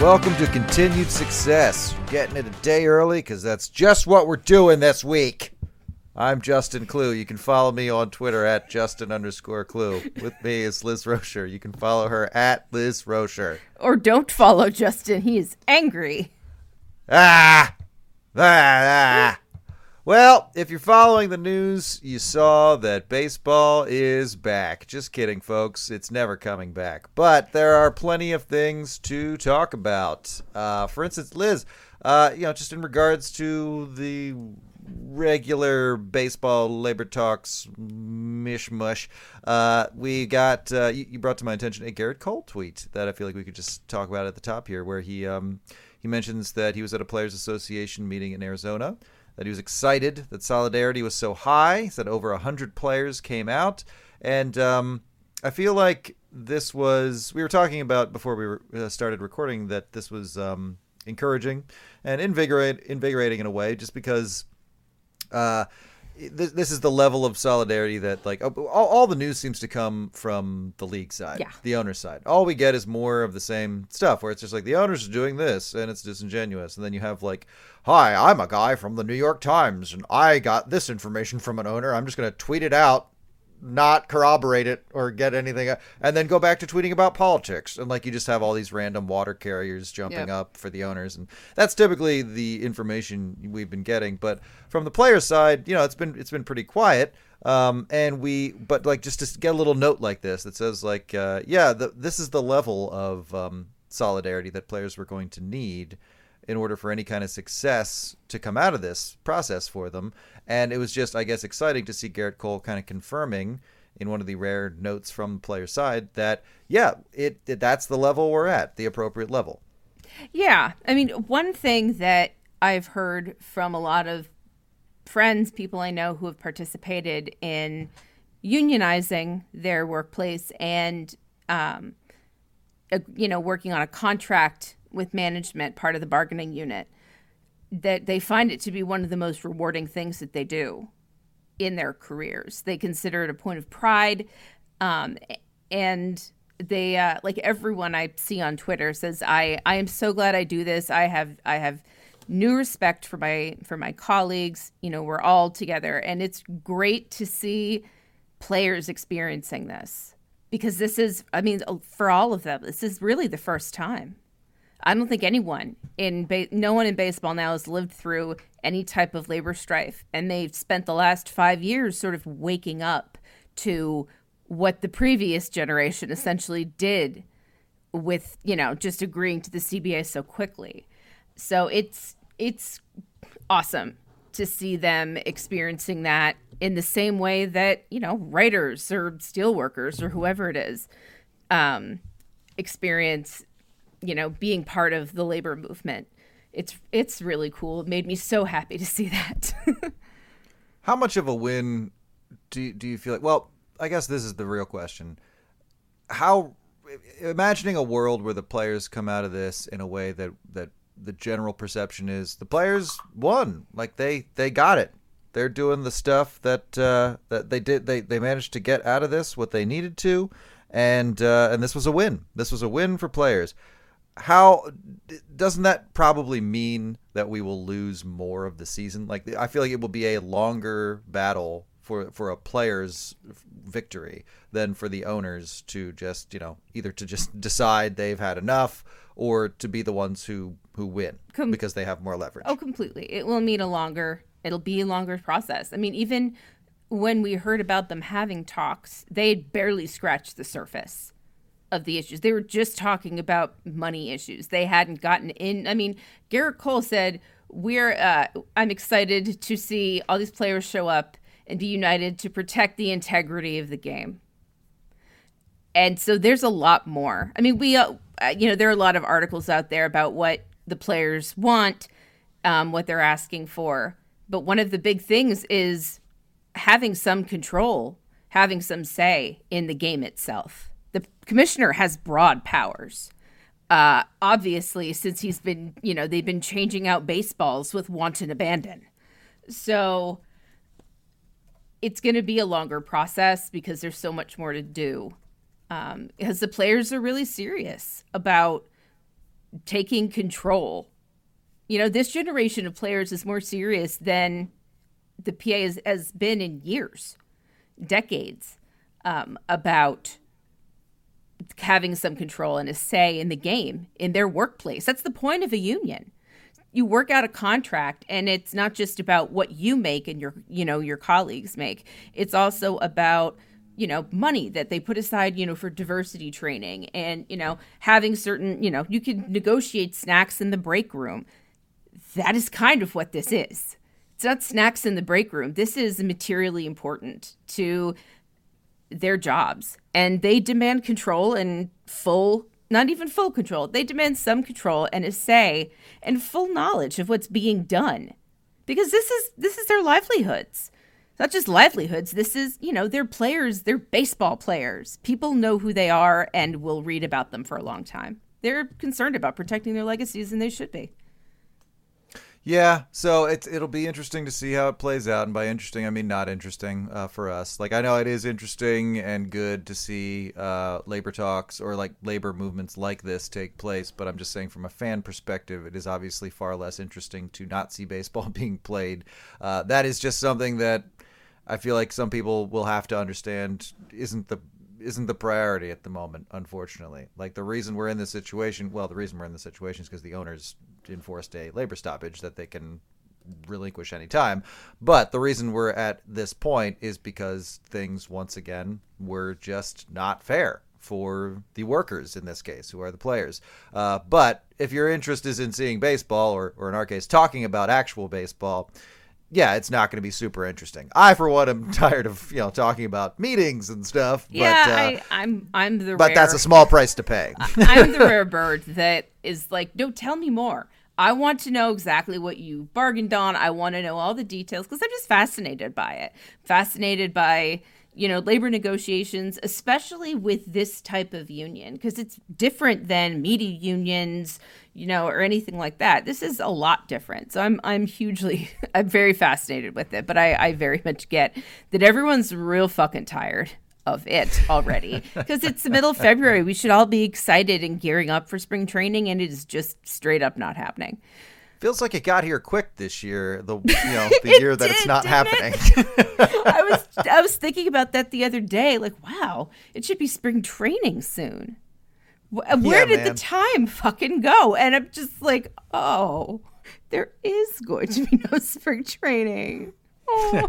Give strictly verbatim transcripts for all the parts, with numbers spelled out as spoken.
welcome to Continued Success. Getting it a day early because that's just what we're doing this week. I'm Justin Clue. You can follow me on Twitter at Justin underscore Clue. With me is Liz Rocher. You can follow her at Liz Rocher. Or don't follow Justin. He is angry. Ah! Ah! Ah! Well, if you're following the news, you saw that baseball is back. Just kidding, folks. It's never coming back. But there are plenty of things to talk about. Uh, for instance, Liz, uh, you know, just in regards to the regular baseball labor talks mishmush, uh, we got, uh, you, you brought to my attention a Gerrit Cole tweet that I feel like we could just talk about at the top here, where he um, he mentions that he was at a Players Association meeting in Arizona, that he was excited that solidarity was so high. He said over one hundred players came out. And um, I feel like this was, we were talking about before we were, uh, started recording that this was um, encouraging and invigorate, invigorating in a way, just because uh, this, this is the level of solidarity that, like, all, all the news seems to come from the league side, yeah. the owner's side. All we get is more of the same stuff, where it's just like the owners are doing this and it's disingenuous. And then you have like, hi, I'm a guy from the New York Times and I got this information from an owner. I'm just going to tweet it out, not corroborate it or get anything, and then go back to tweeting about politics. And like, you just have all these random water carriers jumping yep. up for the owners. And that's typically the information we've been getting. But from the player side, you know, it's been, it's been pretty quiet. Um, and we, but like, just to get a little note like this that says like, uh, yeah, the, this is the level of um, solidarity that players were going to need in order for any kind of success to come out of this process for them. And it was just, I guess, exciting to see Gerrit Cole kind of confirming in one of the rare notes from the player side that, yeah, it, it that's the level we're at, the appropriate level. Yeah. I mean, one thing that I've heard from a lot of friends, people I know who have participated in unionizing their workplace and, um, uh, you know, working on a contract with management, part of the bargaining unit, that they find it to be one of the most rewarding things that they do in their careers. They consider it a point of pride. Um, and they, uh, like everyone I see on Twitter says, I, I am so glad I do this. I have, I have new respect for my, for my colleagues. You know, we're all together, and it's great to see players experiencing this, because this is, I mean, for all of them, this is really the first time. I don't think anyone in ba- no one in baseball now has lived through any type of labor strife, and they've spent the last five years sort of waking up to what the previous generation essentially did with, you know, just agreeing to the C B A so quickly. So it's it's awesome to see them experiencing that in the same way that, you know, writers or steelworkers or whoever it is um, experience, you know, being part of the labor movement. It's it's really cool. It made me so happy to see that. How much of a win do you, do you feel like? Well, I guess this is the real question. How, imagining a world where the players come out of this in a way that, that the general perception is the players won, like they, they got it. They're doing the stuff that uh, that they did. They, they managed to get out of this what they needed to, and uh, and this was a win. This was a win for players. How doesn't that probably mean that we will lose more of the season? Like, I feel like it will be a longer battle for for a player's victory than for the owners to just, you know, either to just decide they've had enough or to be the ones who who win Com- because they have more leverage. Oh, completely. It will mean a longer, it'll be a longer process. I mean, even when we heard about them having talks, they barely scratched the surface of the issues. They were just talking about money issues. They hadn't gotten in. I mean, Gerrit Cole said, "We're. Uh, I'm excited to see all these players show up and be united to protect the integrity of the game." And so there's a lot more. I mean, we, uh, you know, there are a lot of articles out there about what the players want, um, what they're asking for. But one of the big things is having some control, having some say in the game itself. The commissioner has broad powers. Uh, obviously, since he's been, you know, they've been changing out baseballs with wanton abandon. So it's going to be a longer process because there's so much more to do. Um, because the players are really serious about taking control. You know, this generation of players is more serious than the P A has, has been in years, decades, um, about having some control and a say in the game, in their workplace. That's the point of a union. You work out a contract, and it's not just about what you make and your, you know, your colleagues make. It's also about, you know, money that they put aside, you know, for diversity training and, you know, having certain, you know, you can negotiate snacks in the break room. That is kind of what this is. It's not snacks in the break room. This is materially important to their jobs, and they demand control and full, not even full control. They demand some control and a say and full knowledge of what's being done, because this is this is their livelihoods. It's not just livelihoods. This is, you know, they're players. They're baseball players. People know who they are and will read about them for a long time. They're concerned about protecting their legacies, and they should be. Yeah, so it's it'll be interesting to see how it plays out, and by interesting I mean not interesting uh, for us. Like, I know it is interesting and good to see uh, labor talks or like labor movements like this take place, but I'm just saying from a fan perspective, it is obviously far less interesting to not see baseball being played. Uh, that is just something that I feel like some people will have to understand isn't the isn't the priority at the moment, unfortunately. Like, the reason we're in this situation, well, the reason we're in this situation is because the owners enforced a labor stoppage that they can relinquish any time. But the reason we're at this point is because things, once again, were just not fair for the workers in this case, who are the players. Uh, but if your interest is in seeing baseball, or, or in our case, talking about actual baseball, yeah, it's not going to be super interesting. I, for one, am tired of, you know, talking about meetings and stuff. Yeah, but, uh, I, I'm I'm the but rare, that's a small price to pay. I'm the rare bird that is like, no, tell me more. I want to know exactly what you bargained on. I want to know all the details, because I'm just fascinated by it. Fascinated by, you know, labor negotiations, especially with this type of union, because it's different than media unions, you know, or anything like that. This is a lot different. So I'm I'm hugely, I'm very fascinated with it. But I, I very much get that everyone's real fucking tired of it already, because it's the middle of February. We should all be excited and gearing up for spring training, and it is just straight up not happening. Feels like it got here quick this year, the you know the year that did, it's not happening. It? I was I was thinking about that the other day. Like, wow, it should be spring training soon. Where yeah, did man. the time fucking go? And I'm just like, oh, there is going to be no spring training. Oh.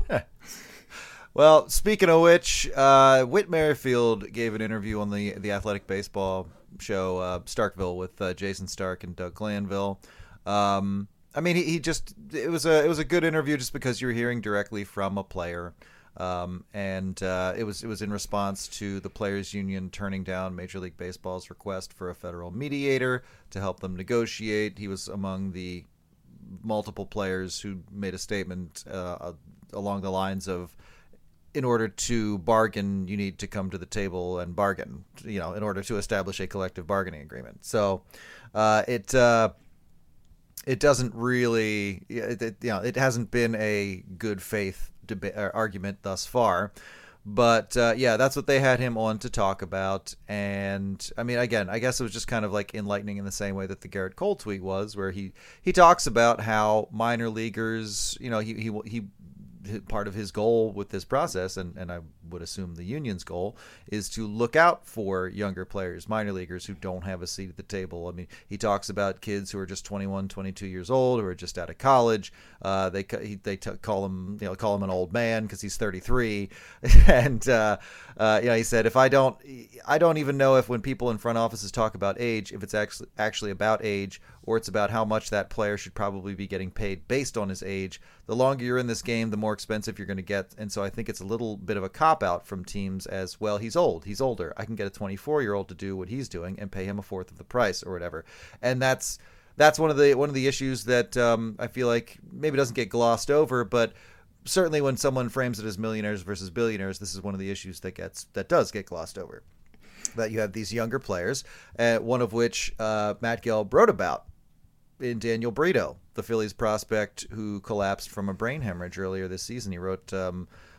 Well, speaking of which, uh, Whit Merrifield gave an interview on the the Athletic Baseball show, uh, Starkville, with uh, Jason Stark and Doug Glanville. Um, I mean, he, he just it was a it was a good interview just because you were hearing directly from a player, um, and uh, it was it was in response to the Players Union turning down Major League Baseball's request for a federal mediator to help them negotiate. He was among the multiple players who made a statement uh, along the lines of, in order to bargain, you need to come to the table and bargain, you know, in order to establish a collective bargaining agreement. So uh, it uh, it doesn't really, it, it, you know, it hasn't been a good faith deba- uh, argument thus far. But uh, yeah, that's what they had him on to talk about. And I mean, again, I guess it was just kind of like enlightening in the same way that the Garrett Cole tweet was, where he, he talks about how minor leaguers, you know, he he he. part of his goal with this process, and, and I would assume the union's goal, is to look out for younger players, minor leaguers, who don't have a seat at the table. I mean, he talks about kids who are just twenty-one, twenty-two years old, who are just out of college. Uh, they he, they t- call him, you know, call him an old man because he's thirty-three. And uh, uh, you know, he said, if I don't, I don't even know if when people in front offices talk about age, if it's actually actually about age, or it's about how much that player should probably be getting paid based on his age. The longer you're in this game, the more expensive you're going to get. And so I think it's a little bit of a cop-out from teams as, well, he's old, he's older. I can get a twenty-four-year-old to do what he's doing and pay him a fourth of the price or whatever. And that's that's one of the one of the issues that um, I feel like maybe doesn't get glossed over, but certainly when someone frames it as millionaires versus billionaires, this is one of the issues that gets that does get glossed over. That you have these younger players, uh, one of which uh, Matt Gelb wrote about in Daniel Brito, the Phillies prospect who collapsed from a brain hemorrhage earlier this season. He wrote um,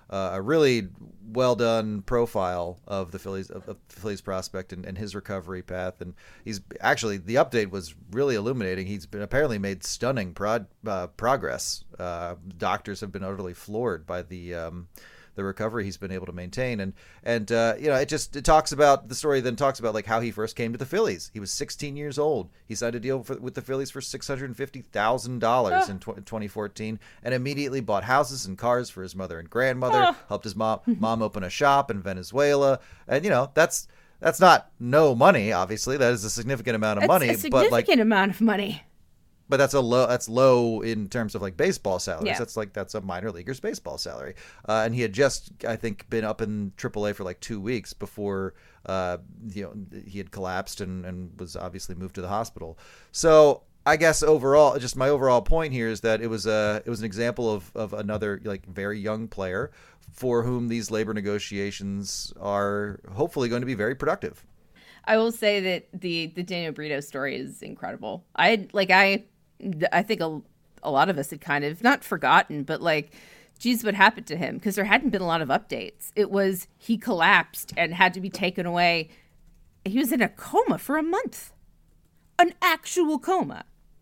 uh, a really well done profile of the Phillies of, of the Phillies prospect and, and his recovery path. And he's actually the update was really illuminating. He's been apparently made stunning prod, uh, progress. Uh, doctors have been utterly floored by the um, the recovery he's been able to maintain. And, and uh, you know, it just it talks about the story then talks about like how he first came to the Phillies. He was sixteen years old. He signed a deal for, with the Phillies for six hundred fifty thousand dollars oh. in tw- twenty fourteen and immediately bought houses and cars for his mother and grandmother, oh. helped his mom, mom open a shop in Venezuela. And, you know, that's, that's not no money, obviously. That is a significant amount of that's money. a significant but like, amount of money. But that's a low. That's low in terms of like baseball salaries. Yeah. That's like that's a minor leaguer's baseball salary. Uh, and he had just, I think, been up in triple A for like two weeks before uh, you know he had collapsed and, and was obviously moved to the hospital. So I guess overall, just my overall point here is that it was a it was an example of of another like very young player for whom these labor negotiations are hopefully going to be very productive. I will say that the the Daniel Brito story is incredible. I like I. I think a, a lot of us had kind of not forgotten, but like, geez, what happened to him? Because there hadn't been a lot of updates. It was he collapsed and had to be taken away. He was in a coma for a month, an actual coma.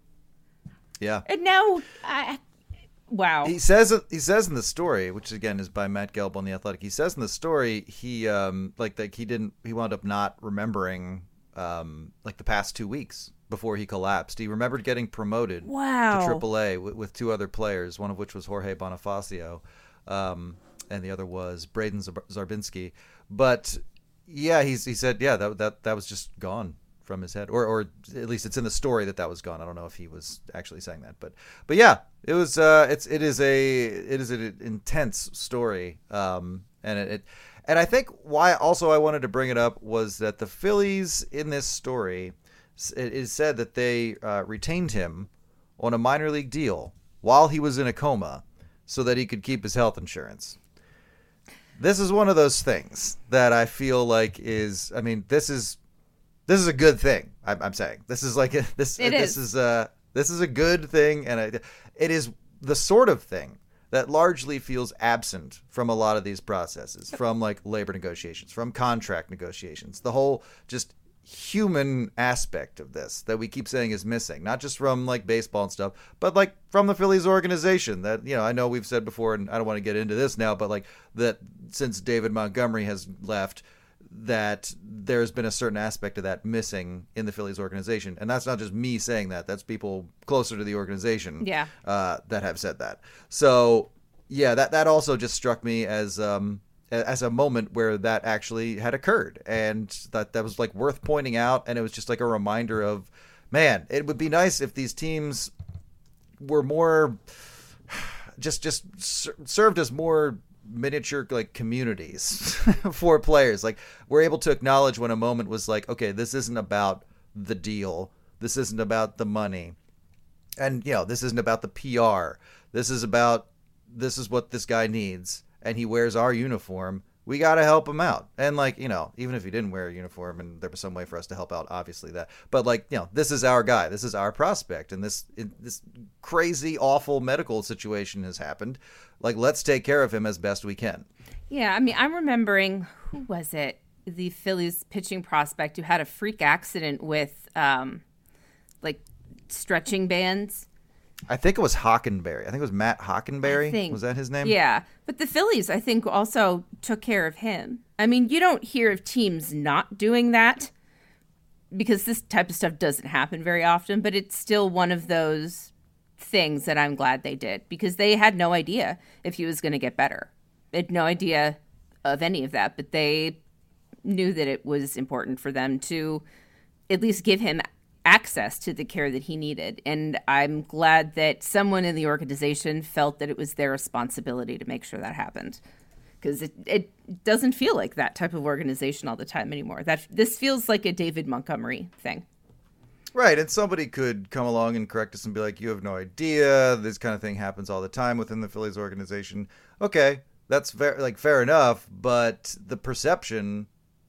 Yeah. And now, I, wow. He says he says in the story, which again is by Matt Gelb on The Athletic. He says in the story he um like like he didn't he wound up not remembering um like the past two weeks. Before he collapsed. He remembered getting promoted wow. to triple A with, with two other players, one of which was Jorge Bonifacio, um, and the other was Braden Zarbinski. But yeah, he's, he said, yeah, that, that that was just gone from his head, or or at least it's in the story that that was gone. I don't know if he was actually saying that, but but yeah, it was. Uh, it's it is a it is an intense story, um, and it, it and I think why also I wanted to bring it up was that the Phillies in this story. It is said that they uh, retained him on a minor league deal while he was in a coma so that he could keep his health insurance. This is one of those things that I feel like is, I mean, this is, this is a good thing. I'm, I'm saying this is like, a, this, it this is. is a, this is a good thing. And it, it is the sort of thing that largely feels absent from a lot of these processes, from like labor negotiations, from contract negotiations, the whole just human aspect of this that we keep saying is missing, not just from like baseball and stuff, but like from the Phillies organization that, you know, I know we've said before, and I don't want to get into this now, but like that since David Montgomery has left, that there's been a certain aspect of that missing in the Phillies organization. And that's not just me saying that, that's people closer to the organization yeah. uh, that have said that. So yeah, that, that also just struck me as, um, as a moment where that actually had occurred, and that that was like worth pointing out. And it was just like a reminder of, man, it would be nice if these teams were more just, just served as more miniature like communities for players. Like we're able to acknowledge when a moment was like, okay, this isn't about the deal. This isn't about the money. And, you know, this isn't about the P R. This is about, this is what this guy needs. And he wears our uniform, we got to help him out. And like, you know, even if he didn't wear a uniform and there was some way for us to help out, obviously that, but like, you know, this is our guy, this is our prospect. And this, this crazy, awful medical situation has happened. Like, let's take care of him as best we can. Yeah. I mean, I'm remembering, who was it? The Phillies pitching prospect who had a freak accident with um, like stretching bands. I think it was Hockenberry. I think it was Matt Hockenberry. I think, was that his name? Yeah. But the Phillies, I think, also took care of him. I mean, you don't hear of teams not doing that because this type of stuff doesn't happen very often, but it's still one of those things that I'm glad they did because they had no idea if he was going to get better. They had no idea of any of that, but they knew that it was important for them to at least give him access to the care that he needed. And I'm glad that someone in the organization felt that it was their responsibility to make sure that happened. Because it, it doesn't feel like that type of organization all the time anymore. That this feels like a David Montgomery thing. Right, and somebody could come along and correct us and be like, you have no idea, this kind of thing happens all the time within the Phillies organization. Okay, that's fair, like fair enough, but the perception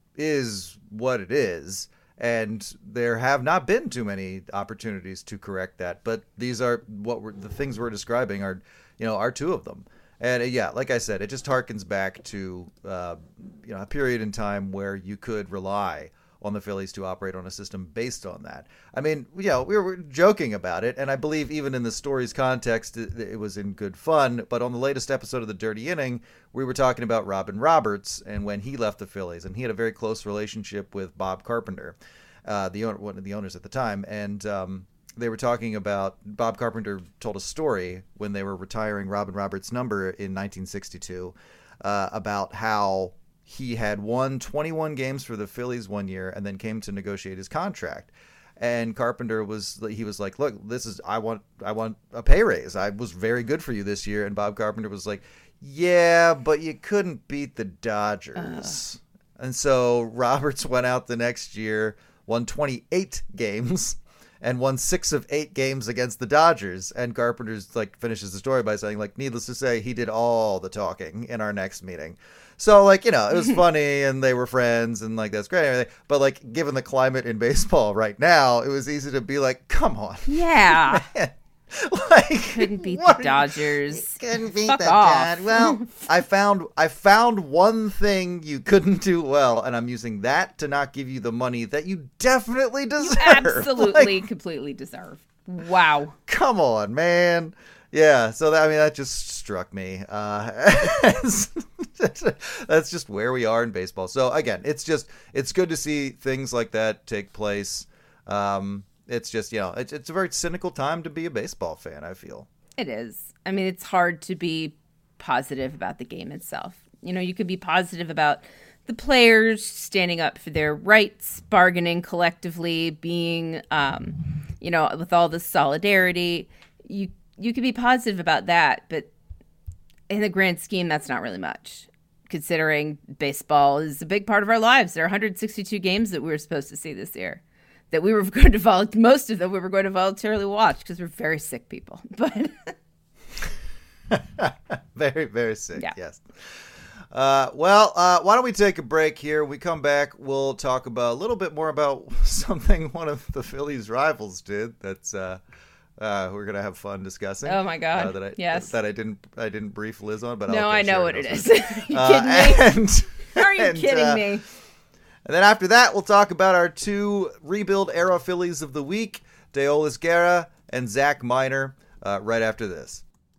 is what it is. And there have not been too many opportunities to correct that. But these are what we're, the things we're describing are, you know, are two of them. And uh, yeah, like I said, it just harkens back to uh, you know a period in time where you could rely on the Phillies to operate on a system based on that. I mean, you know, we were joking about it, and I believe even in the story's context, it, it was in good fun. But on the latest episode of The Dirty Inning, we were talking about Robin Roberts and when he left the Phillies, and he had a very close relationship with Bob Carpenter, uh, the owner, one of the owners at the time, and um, they were talking about Bob Carpenter told a story when they were retiring Robin Roberts' number in nineteen sixty-two uh, about how he had won twenty-one games for the Phillies one year and then came to negotiate his contract. And Carpenter was, he was like, look, this is, I want, I want a pay raise. I was very good for you this year. And Bob Carpenter was like, yeah, but you couldn't beat the Dodgers. Uh. And so Roberts went out the next year, won twenty-eight games and won six of eight games against the Dodgers. And Carpenter's like finishes the story by saying, like, needless to say, he did all the talking in our next meeting. So, like, you know, it was funny and they were friends and, like, that's great and everything. But, like, given the climate in baseball right now, it was easy to be like, come on. Yeah. Like, couldn't beat the Dodgers. Couldn't beat Fuck the off. Dodgers. Well, I found I found one thing you couldn't do well, and I'm using that to not give you the money that you definitely deserve. You absolutely, like, completely deserve. Wow. Come on, man. Yeah, so that, I mean, that just struck me. Uh, that's just where we are in baseball. So again, it's just, it's good to see things like that take place. Um, it's just, you know, it's, it's a very cynical time to be a baseball fan, I feel. It is. I mean, it's hard to be positive about the game itself. You know, you could be positive about the players standing up for their rights, bargaining collectively, being, um, you know, with all the solidarity. You You could be positive about that, but in the grand scheme, that's not really much, considering baseball is a big part of our lives. There are one hundred sixty-two games that we were supposed to see this year, that we were going to vol- most of them we were going to voluntarily watch because we're very sick people. But very, very sick. Yeah. Yes. Uh, well, uh, why don't we take a break here? When we come back, we'll talk about a little bit more about something one of the Phillies' rivals did. That's uh, uh, we're gonna have fun discussing. Oh my god! Uh, that I, yes. That I didn't I didn't brief Liz on, but no, I'll I know share what it is. Are you uh, kidding me? And, Are you and, kidding uh, me? And then after that, we'll talk about our two rebuild era Phillies of the week, Deolis Guerra and Zach Miner. Uh, right after this.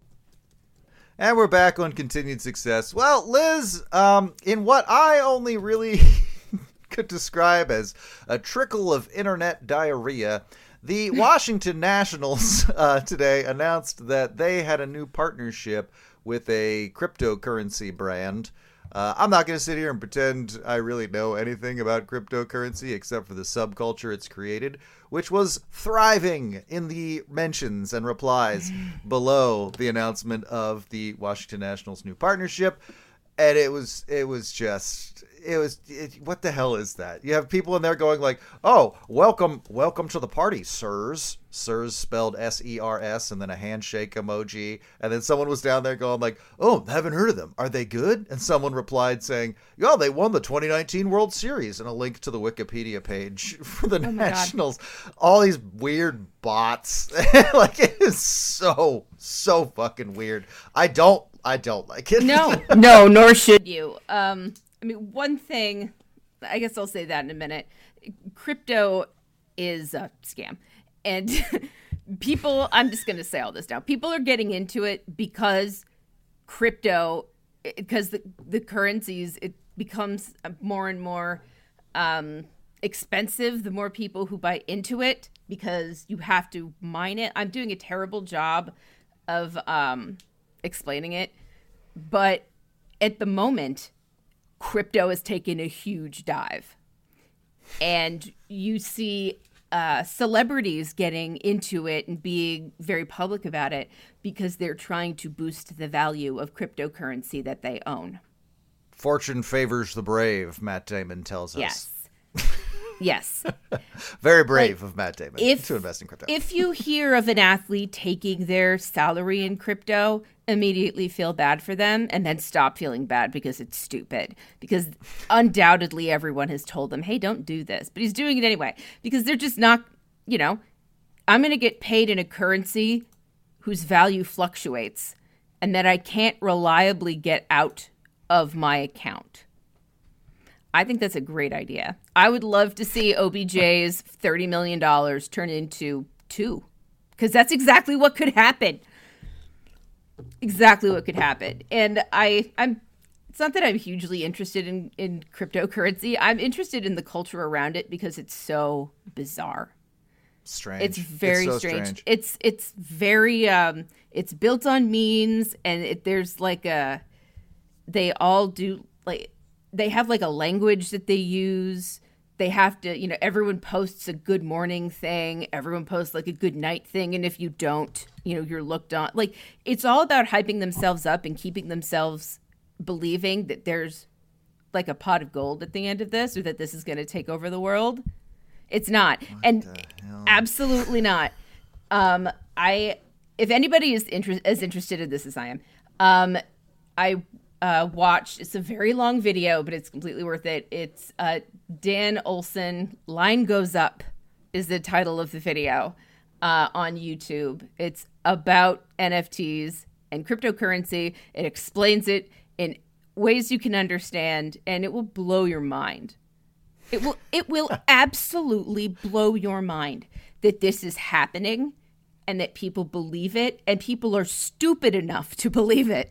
And we're back on Continued Success. Well, Liz, um, in what I only really could describe as a trickle of internet diarrhea, the Washington Nationals uh, today announced that they had a new partnership with a cryptocurrency brand. Uh, I'm not going to sit here and pretend I really know anything about cryptocurrency except for the subculture it's created, which was thriving in the mentions and replies below the announcement of the Washington Nationals' new partnership. And it was, it was just, it was, it, what the hell is that? You have people in there going like, oh, welcome, welcome to the party, sirs. Sirs spelled S E R S and then a handshake emoji. And then someone was down there going like, oh, haven't heard of them. Are they good? And someone replied saying, yeah, they won the twenty nineteen World Series, and a link to the Wikipedia page for the Oh Nationals. All these weird bots. Like, it is so, so fucking weird. I don't, I don't like it. No, no, nor should you. Um, I mean, one thing, I guess I'll say that in a minute. Crypto is a scam. And people, I'm just going to say all this now. People are getting into it because crypto, because the, the currencies, it becomes more and more um, expensive the more people who buy into it because you have to mine it. I'm doing a terrible job of um, explaining it. But at the moment, crypto is taking a huge dive. And you see uh, celebrities getting into it and being very public about it because they're trying to boost the value of cryptocurrency that they own. Fortune favors the brave, Matt Damon tells us. Yes. Yes. Very brave like, of Matt Damon if, to invest in crypto. If you hear of an athlete taking their salary in crypto, immediately feel bad for them and then stop feeling bad because it's stupid. Because undoubtedly everyone has told them, hey, don't do this. But he's doing it anyway because they're just not, you know, I'm going to get paid in a currency whose value fluctuates. and that I can't reliably get out of my account. I think that's a great idea. I would love to see O B J's thirty million dollars turn into two, because that's exactly what could happen. Exactly what could happen. And I, I'm, it's not that I'm hugely interested in, in cryptocurrency. I'm interested in the culture around it because it's so bizarre. Strange. It's very it's so strange. strange. It's it's very um it's built on memes, and it, there's like a they all do like they have like a language that they use. They have to, you know, everyone posts a good morning thing, everyone posts like a good night thing, and if you don't, you know, you're looked on. Like, it's all about hyping themselves up and keeping themselves believing that there's like a pot of gold at the end of this, or that this is going to take over the world. It's not. What and absolutely not. Um, I, if anybody is inter- as interested in this as I am, um, I uh, watched, it's a very long video, but it's completely worth it. It's uh, Dan Olson, Line Goes Up is the title of the video uh, on YouTube. It's about N F Ts and cryptocurrency. It explains it in ways you can understand, and it will blow your mind. It will it will absolutely blow your mind that this is happening and that people believe it, and people are stupid enough to believe it.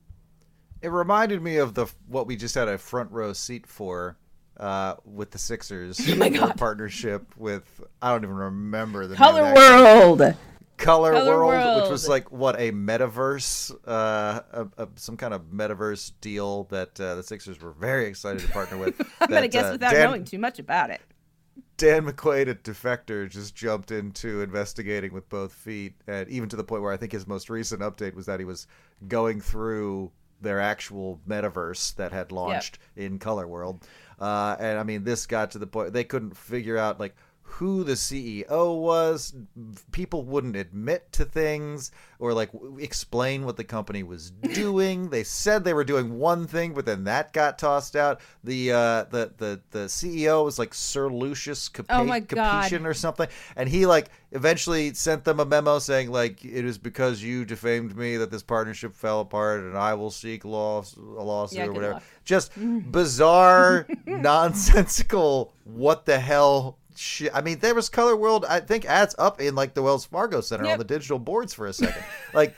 It reminded me of the what we just had a front row seat for uh, with the Sixers. Oh my God. Partnership with, I don't even remember the Color name World. Color, Color World, World, which was like what a metaverse, uh, a, a, some kind of metaverse deal that uh, the Sixers were very excited to partner with. I'm that, gonna guess uh, without Dan, knowing too much about it. Dan McQuaid at Defector just jumped into investigating with both feet, and even to the point where I think his most recent update was that he was going through their actual metaverse that had launched yep. in Color World. Uh, and I mean, this got to the point they couldn't figure out like who the C E O was. People wouldn't admit to things or like w- explain what the company was doing. They said they were doing one thing, but then that got tossed out. The uh, the the the C E O was like Sir Lucius Cap- oh my God. Capetian or something, and he like eventually sent them a memo saying like, it is because you defamed me that this partnership fell apart, and I will seek loss, a lawsuit yeah, or whatever. luck. Just bizarre, nonsensical. What the hell? Shit. I mean, there was Color World, I think, ads up in like the Wells Fargo Center yep. on the digital boards for a second. Like,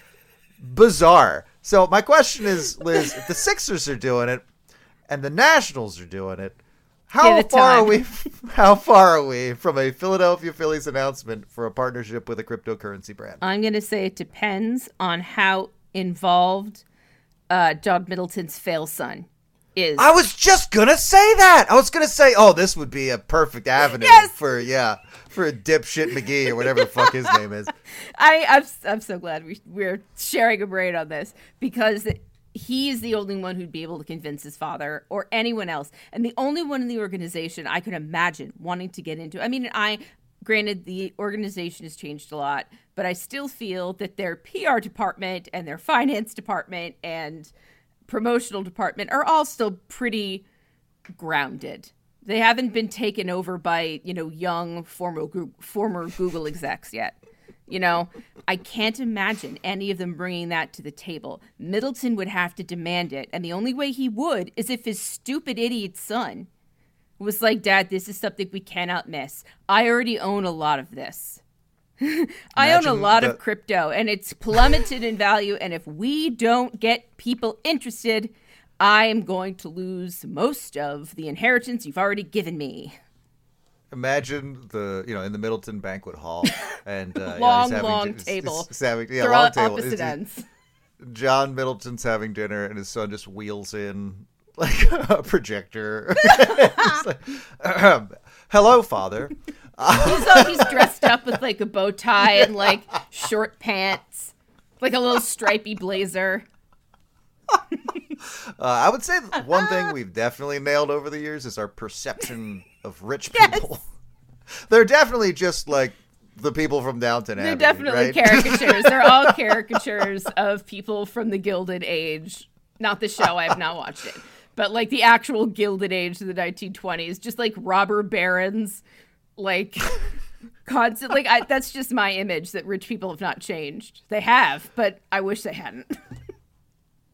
bizarre. So my question is, Liz, if the Sixers are doing it and the Nationals are doing it, how far are we? How far are we from a Philadelphia Phillies announcement for a partnership with a cryptocurrency brand? I'm going to say it depends on how involved uh, John Middleton's fail son is. I was just gonna say that. I was gonna say, oh, this would be a perfect avenue yes! for yeah, for a dipshit McGee or whatever the fuck his name is. I I'm, I'm so glad we we're sharing a brain on this, because he's the only one who'd be able to convince his father or anyone else, and the only one in the organization I could imagine wanting to get into. I mean, I granted the organization has changed a lot, but I still feel that their P R department and their finance department and promotional department are all still pretty grounded. They haven't been taken over by, you know, young former former Google execs yet. You know, I can't imagine any of them bringing that to the table. Middleton would have to demand it, and the only way he would is if his stupid idiot son was like, Dad, this is something we cannot miss. I already own a lot of this. I own a lot the- of crypto, and it's plummeted in value, and if we don't get people interested, I am going to lose most of the inheritance you've already given me. Imagine the, you know, in the Middleton banquet hall, and uh, long, yeah, he's having, long it's, table. It's, it's having, yeah, They're long all table. opposite It's, ends. John Middleton's having dinner, and his son just wheels in like a projector. Like, hello, Father. he's, uh, he's dressed up with like a bow tie and like short pants, like a little stripy blazer. Uh, I would say one thing we've definitely nailed over the years is our perception of rich people. Yes. They're definitely just like the people from Downton Abbey. They're definitely right? caricatures. They're all caricatures of people from the Gilded Age. Not the show, I have not watched it. But like the actual Gilded Age of the nineteen twenties, just like robber barons, like constant. Like I, that's just my image, that rich people have not changed. They have, but I wish they hadn't.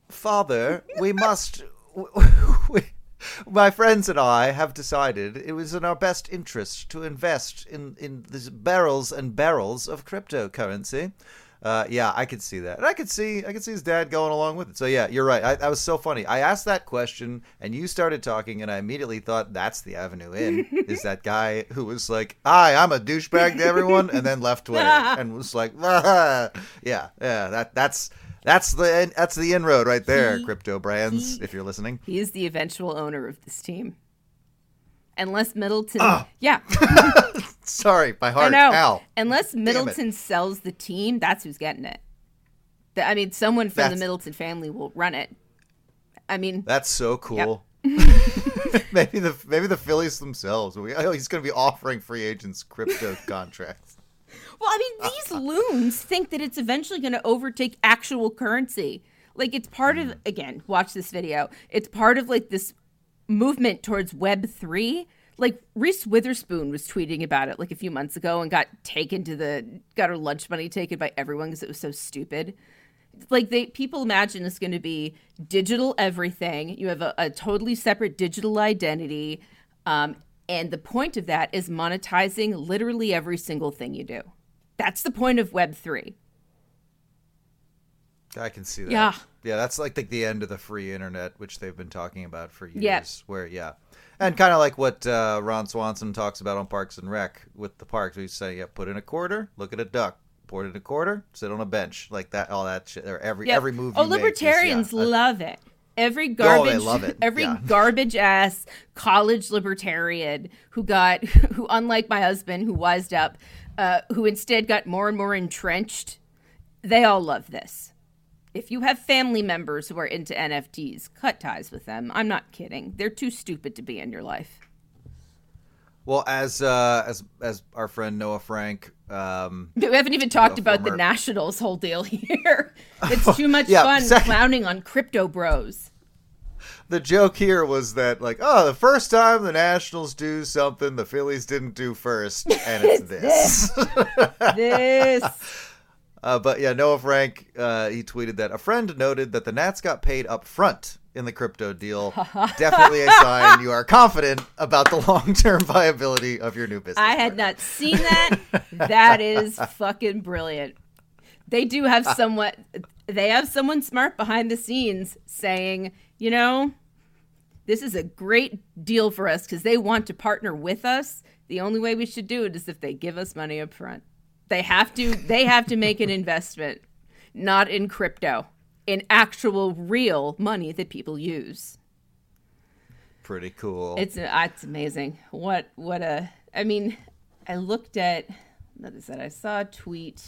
Father, we must. We, my friends and I have decided it was in our best interest to invest in, in these barrels and barrels of cryptocurrency. Uh, yeah, I could see that. And I could see I could see his dad going along with it. So yeah, you're right. I, that was so funny. I asked that question and you started talking and I immediately thought that's the avenue in. Is that guy who was like, hi, I'm a douchebag to everyone, and then left Twitter and was like, ah. yeah, yeah, that that's that's the that's the inroad right there, he, crypto brands, he, if you're listening. He is the eventual owner of this team. Unless Middleton, oh. yeah. Sorry, my heart. I know. Ow. Unless Middleton sells the team, that's who's getting it. The, I mean, someone from that's, the Middleton family will run it. I mean, that's so cool. Yep. maybe the maybe the Phillies themselves. Oh, he's going to be offering free agents crypto contracts. Well, I mean, these loons think that it's eventually going to overtake actual currency. Like, it's part mm. of, again, watch this video. It's part of like this movement towards Web three. Like, Reese Witherspoon was tweeting about it like a few months ago and got taken to the got her lunch money taken by everyone because it was so stupid. Like, they people imagine it's going to be digital everything. You have a, a totally separate digital identity, um, and the point of that is monetizing literally every single thing you do. That's the point of Web three. I can see that. Yeah. Yeah, that's like the, the end of the free internet, which they've been talking about for years. Yeah. Where, yeah. And kind of like what uh, Ron Swanson talks about on Parks and Rec with the parks. We say, yeah, put in a quarter, look at a duck. Put in a quarter, sit on a bench. Like that, all that shit. Or every, yep. every movie. Oh, libertarians is, yeah, love it. Every garbage, oh, they love it. every yeah. garbage ass college libertarian who got, who unlike my husband, who wised up, uh, who instead got more and more entrenched, they all love this. If you have family members who are into N F Ts, cut ties with them. I'm not kidding. They're too stupid to be in your life. Well, as uh, as as our friend Noah Frank, um, we haven't even talked about former... the Nationals whole deal here. It's too much yeah, fun second... clowning on crypto bros. The joke here was that, like, oh, the first time the Nationals do something the Phillies didn't do first, and it's, it's this. This. Uh, but yeah, Noah Frank, uh, he tweeted that a friend noted that the Nats got paid up front in the crypto deal. Definitely a sign you are confident about the long-term viability of your new business. I had partner. not seen that. That is fucking brilliant. They do have somewhat, they have someone smart behind the scenes saying, you know, this is a great deal for us because they want to partner with us. The only way we should do it is if they give us money up front. They have to they have to make an investment, not in crypto, in actual real money that people use. Pretty cool. It's it's amazing. What what a I mean, I looked at what is that? I saw a tweet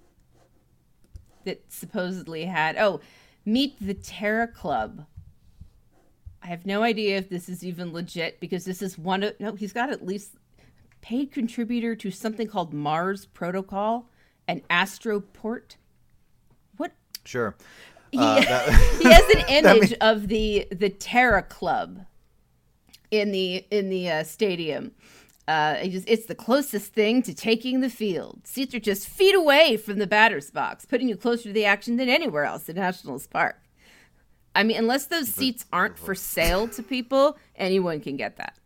that supposedly had oh, meet the Terra Club. I have no idea if this is even legit because this is one of no, he's got at least paid contributor to something called Mars Protocol and Astroport. What? Sure. He, uh, that, he has an image mean... of the the Terra Club in the in the uh, stadium. Uh, it just, it's the closest thing to taking the field. Seats are just feet away from the batter's box, putting you closer to the action than anywhere else at Nationals Park. I mean, unless those seats aren't for sale to people, anyone can get that.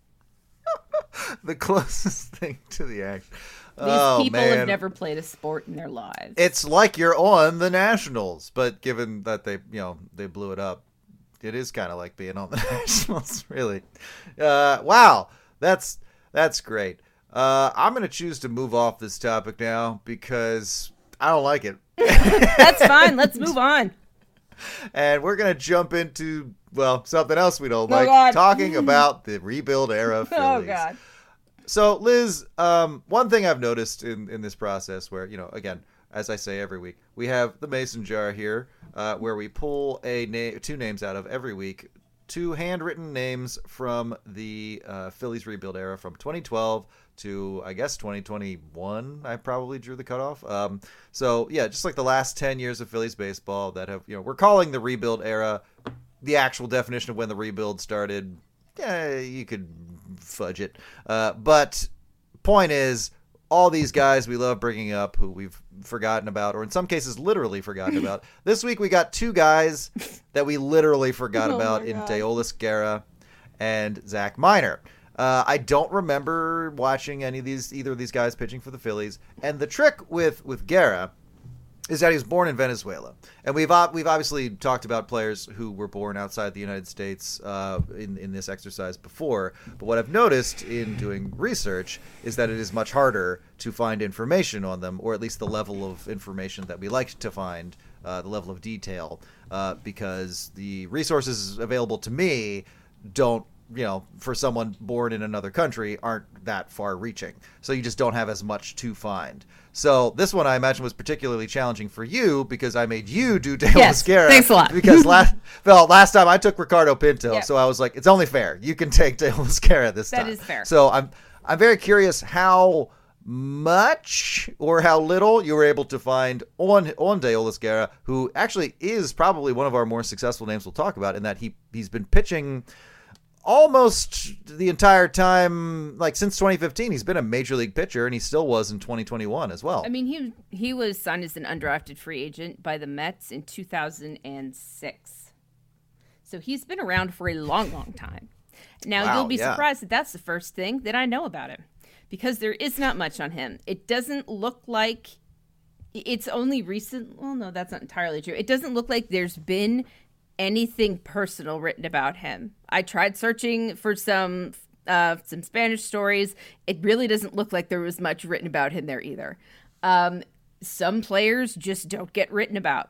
The closest thing to the action. These oh, people man. have never played a sport in their lives. It's like you're on the Nationals, but given that they, you know, they blew it up, it is kind of like being on the Nationals, really. Uh, wow, that's that's great. Uh, I'm going to choose to move off this topic now because I don't like it. That's fine. Let's move on. And we're going to jump into, well, something else we don't oh, like, God. talking about the rebuild era Phillies. Oh, God. So, Liz, um, one thing I've noticed in, in this process where, you know, again, as I say every week, we have the mason jar here uh, where we pull a na- two names out of every week, two handwritten names from the uh, Phillies rebuild era from twenty twelve to, I guess, twenty twenty-one. I probably drew the cutoff. Um, so, yeah, just like the last ten years of Phillies baseball that have, you know, we're calling the rebuild era. The actual definition of when the rebuild started, yeah, you could fudge it. Uh, but point is, all these guys we love bringing up who we've forgotten about, or in some cases literally forgotten about. This week we got two guys that we literally forgot Oh about my in God. Deolis Guerra and Zach Miner. Uh, I don't remember watching any of these, either of these guys pitching for the Phillies. And the trick with, with Guerra is that he was born in Venezuela. And we've we've obviously talked about players who were born outside the United States uh, in, in this exercise before. But what I've noticed in doing research is that it is much harder to find information on them, or at least the level of information that we like to find, uh, the level of detail, uh, because the resources available to me don't, you know, for someone born in another country, aren't that far reaching. So you just don't have as much to find. So this one I imagine was particularly challenging for you because I made you do Deolis Yes, Guerra. thanks a lot. Because last, well, last time I took Ricardo Pinto, Yep. so I was like, it's only fair. You can take Deolis Guerra this That time. is fair. So I'm I'm very curious how much or how little you were able to find on on Deolis Guerra, who actually is probably one of our more successful names we'll talk about, in that he he's been pitching almost the entire time, like since twenty fifteen. He's been a major league pitcher, and he still was in twenty twenty-one as well. I mean, he he was signed as an undrafted free agent by the Mets in two thousand six. So he's been around for a long, long time. Now, Wow, you'll be yeah. surprised that that's the first thing that I know about him, because there is not much on him. It doesn't look like it's only recent. Well, no, that's not entirely true. It doesn't look like there's been anything personal written about him. I tried searching for some uh, some Spanish stories. It really doesn't look like there was much written about him there either. Um, some players just don't get written about,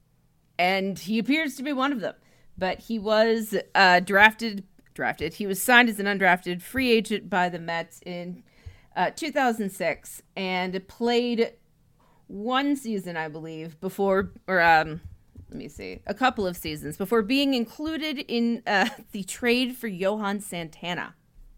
and he appears to be one of them. But he was uh, drafted. Drafted. He was signed as an undrafted free agent by the Mets in uh, two thousand six and played one season, I believe, before or um. Let me see, a couple of seasons before being included in uh, the trade for Johan Santana.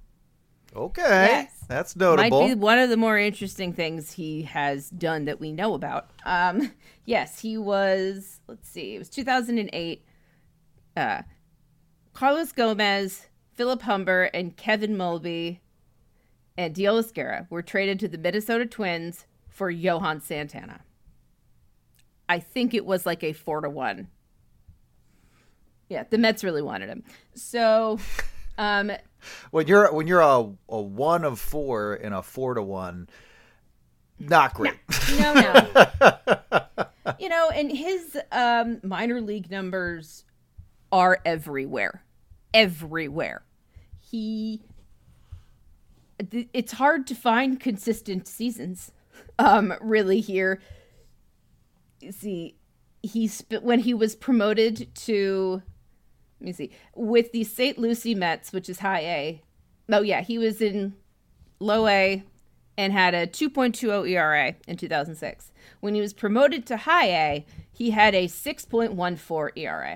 Okay, Yes. that's notable. Might be one of the more interesting things he has done that we know about. Um, yes, he was, let's see, it was two thousand eight. Uh, Carlos Gomez, Philip Humber, and Kevin Mulvey and Deolis Guerra were traded to the Minnesota Twins for Johan Santana. I think it was like a four to one. Yeah, the Mets really wanted him. So, um, When you're when you're a, a one of four and a four to one, not great. no, no. You know, and his um, minor league numbers are everywhere. Everywhere. He, th- it's hard to find consistent seasons, um, really here. See, he sp- when he was promoted to, let me see, with the Saint Lucie Mets, which is high A. Oh yeah, he was in low A and had a two point two oh E R A in two thousand six. When he was promoted to high A, he had a six point one four E R A.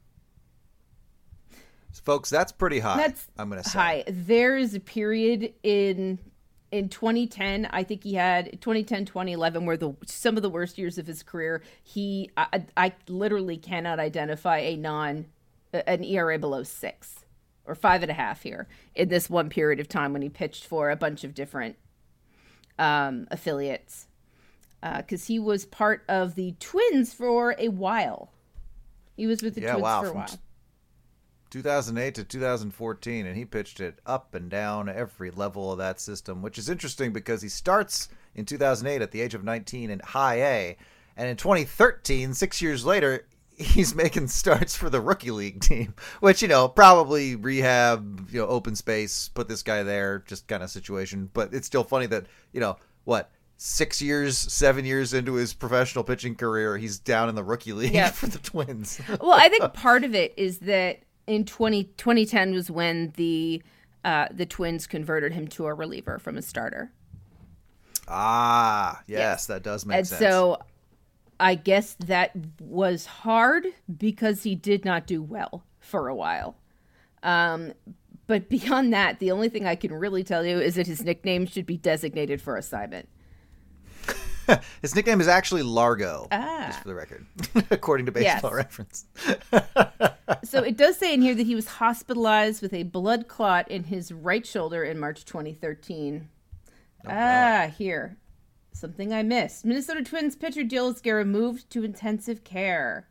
Folks, that's pretty high. That's I'm going to say. high. There is a period in in twenty ten, I think he had twenty ten, twenty eleven were the some of the worst years of his career. He, I, I literally cannot identify a non, an E R A below six or five and a half here in this one period of time when he pitched for a bunch of different um, affiliates. Because uh, he was part of the Twins for a while. He was with the Yeah, Twins wow, for a from while. t- two thousand eight to two thousand fourteen, and he pitched it up and down every level of that system, which is interesting because he starts in two thousand eight at the age of nineteen in high A, and in twenty thirteen, six years later, he's making starts for the rookie league team, which, you know, probably rehab, you know, open space, put this guy there, just kind of situation. But it's still funny that, you know, what, six years, seven years into his professional pitching career, he's down in the rookie league Yep. for the Twins. Well, I think part of it is that in twenty, twenty ten was when the uh, the Twins converted him to a reliever from a starter. Ah, yes, Yes. that does make And sense. so I guess that was hard because he did not do well for a while. Um, but beyond that, the only thing I can really tell you is that his nickname should be designated for assignment. His nickname is actually Largo, Ah. just for the record, according to Yes. Baseball Reference. So it does say in here that he was hospitalized with a blood clot in his right shoulder in March twenty thirteen. Oh, ah, God. here. Something I missed. Minnesota Twins pitcher Dylan Guerra moved to intensive care.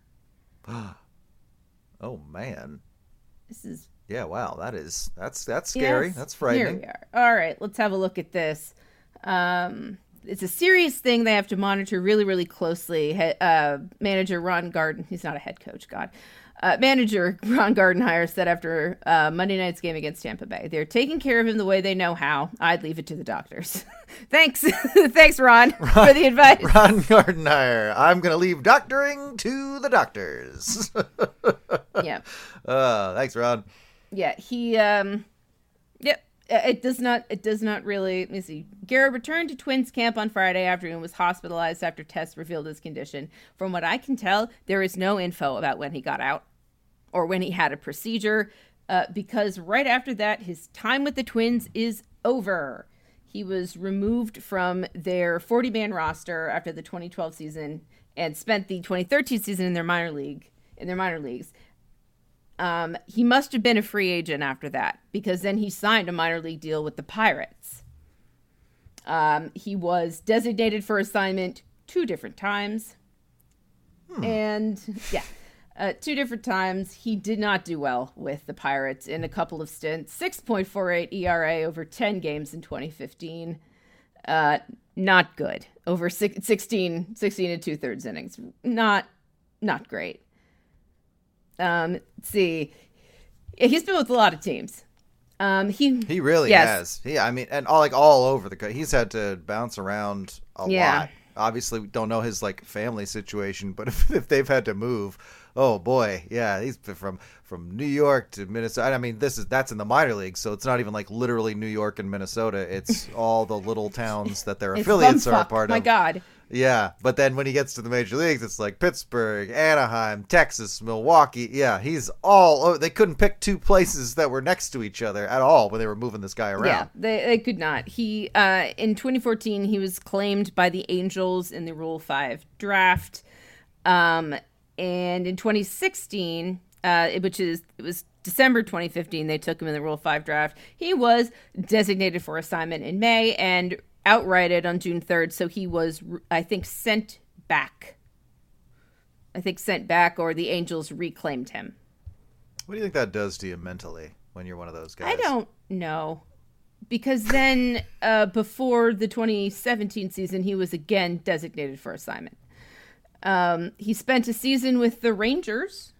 Oh, man. This is... Yeah, wow. That is, that's, that's scary. Yes, That's frightening. Here we are. All right, let's have a look at this. Um, it's a serious thing they have to monitor really, really closely. He, uh, manager Ron Garden, he's not a head coach, God. Uh, manager Ron Gardenhire said after uh, Monday night's game against Tampa Bay, they're taking care of him the way they know how. I'd leave it to the doctors. Thanks. Thanks, Ron, Ron, for the advice. Ron Gardenhire, I'm going to leave doctoring to the doctors. Yeah. Uh, thanks, Ron. Yeah, he, um, yep. It does not, it does not really, let me see. Guerra returned to Twins camp on Friday afternoon and was hospitalized after tests revealed his condition. From what I can tell, there is no info about when he got out or when he had a procedure, uh, because right after that, his time with the Twins is over. He was removed from their forty-man roster after the twenty twelve season and spent the twenty thirteen season in their minor league, in their minor leagues. Um, he must have been a free agent after that because then he signed a minor league deal with the Pirates. Um, he was designated for assignment two different times. Hmm. And yeah, uh, two different times. He did not do well with the Pirates in a couple of stints. six point four eight E R A over ten games in twenty fifteen. Uh, not good. Over sixteen, sixteen and two thirds innings. Not, not great. Um, let's see. He's been with a lot of teams. Um, he he really yes. has. He, I mean, and all like all over the country. He's had to bounce around a yeah. lot. Obviously, we don't know his like family situation, but if, if they've had to move, oh boy, yeah, he's been from from New York to Minnesota. I mean, this is that's in the minor leagues, so it's not even like literally New York and Minnesota. It's all the little towns that their affiliates bumfuck. are a part My of. My God. Yeah, but then when he gets to the major leagues, it's like Pittsburgh, Anaheim, Texas, Milwaukee. Yeah, he's all oh, they couldn't pick two places that were next to each other at all when they were moving this guy around. Yeah, they, they could not. He uh, in twenty fourteen, he was claimed by the Angels in the Rule five draft. Um, and in twenty sixteen, uh, which is it was December twenty fifteen, they took him in the Rule five draft. He was designated for assignment in May and outrighted on June third, so he was, I think, sent back. I think sent back, or the Angels reclaimed him. What do you think that does to you mentally when you're one of those guys? I don't know. Because then, uh, before the twenty seventeen season, he was again designated for assignment. Um, he spent a season with the Rangers.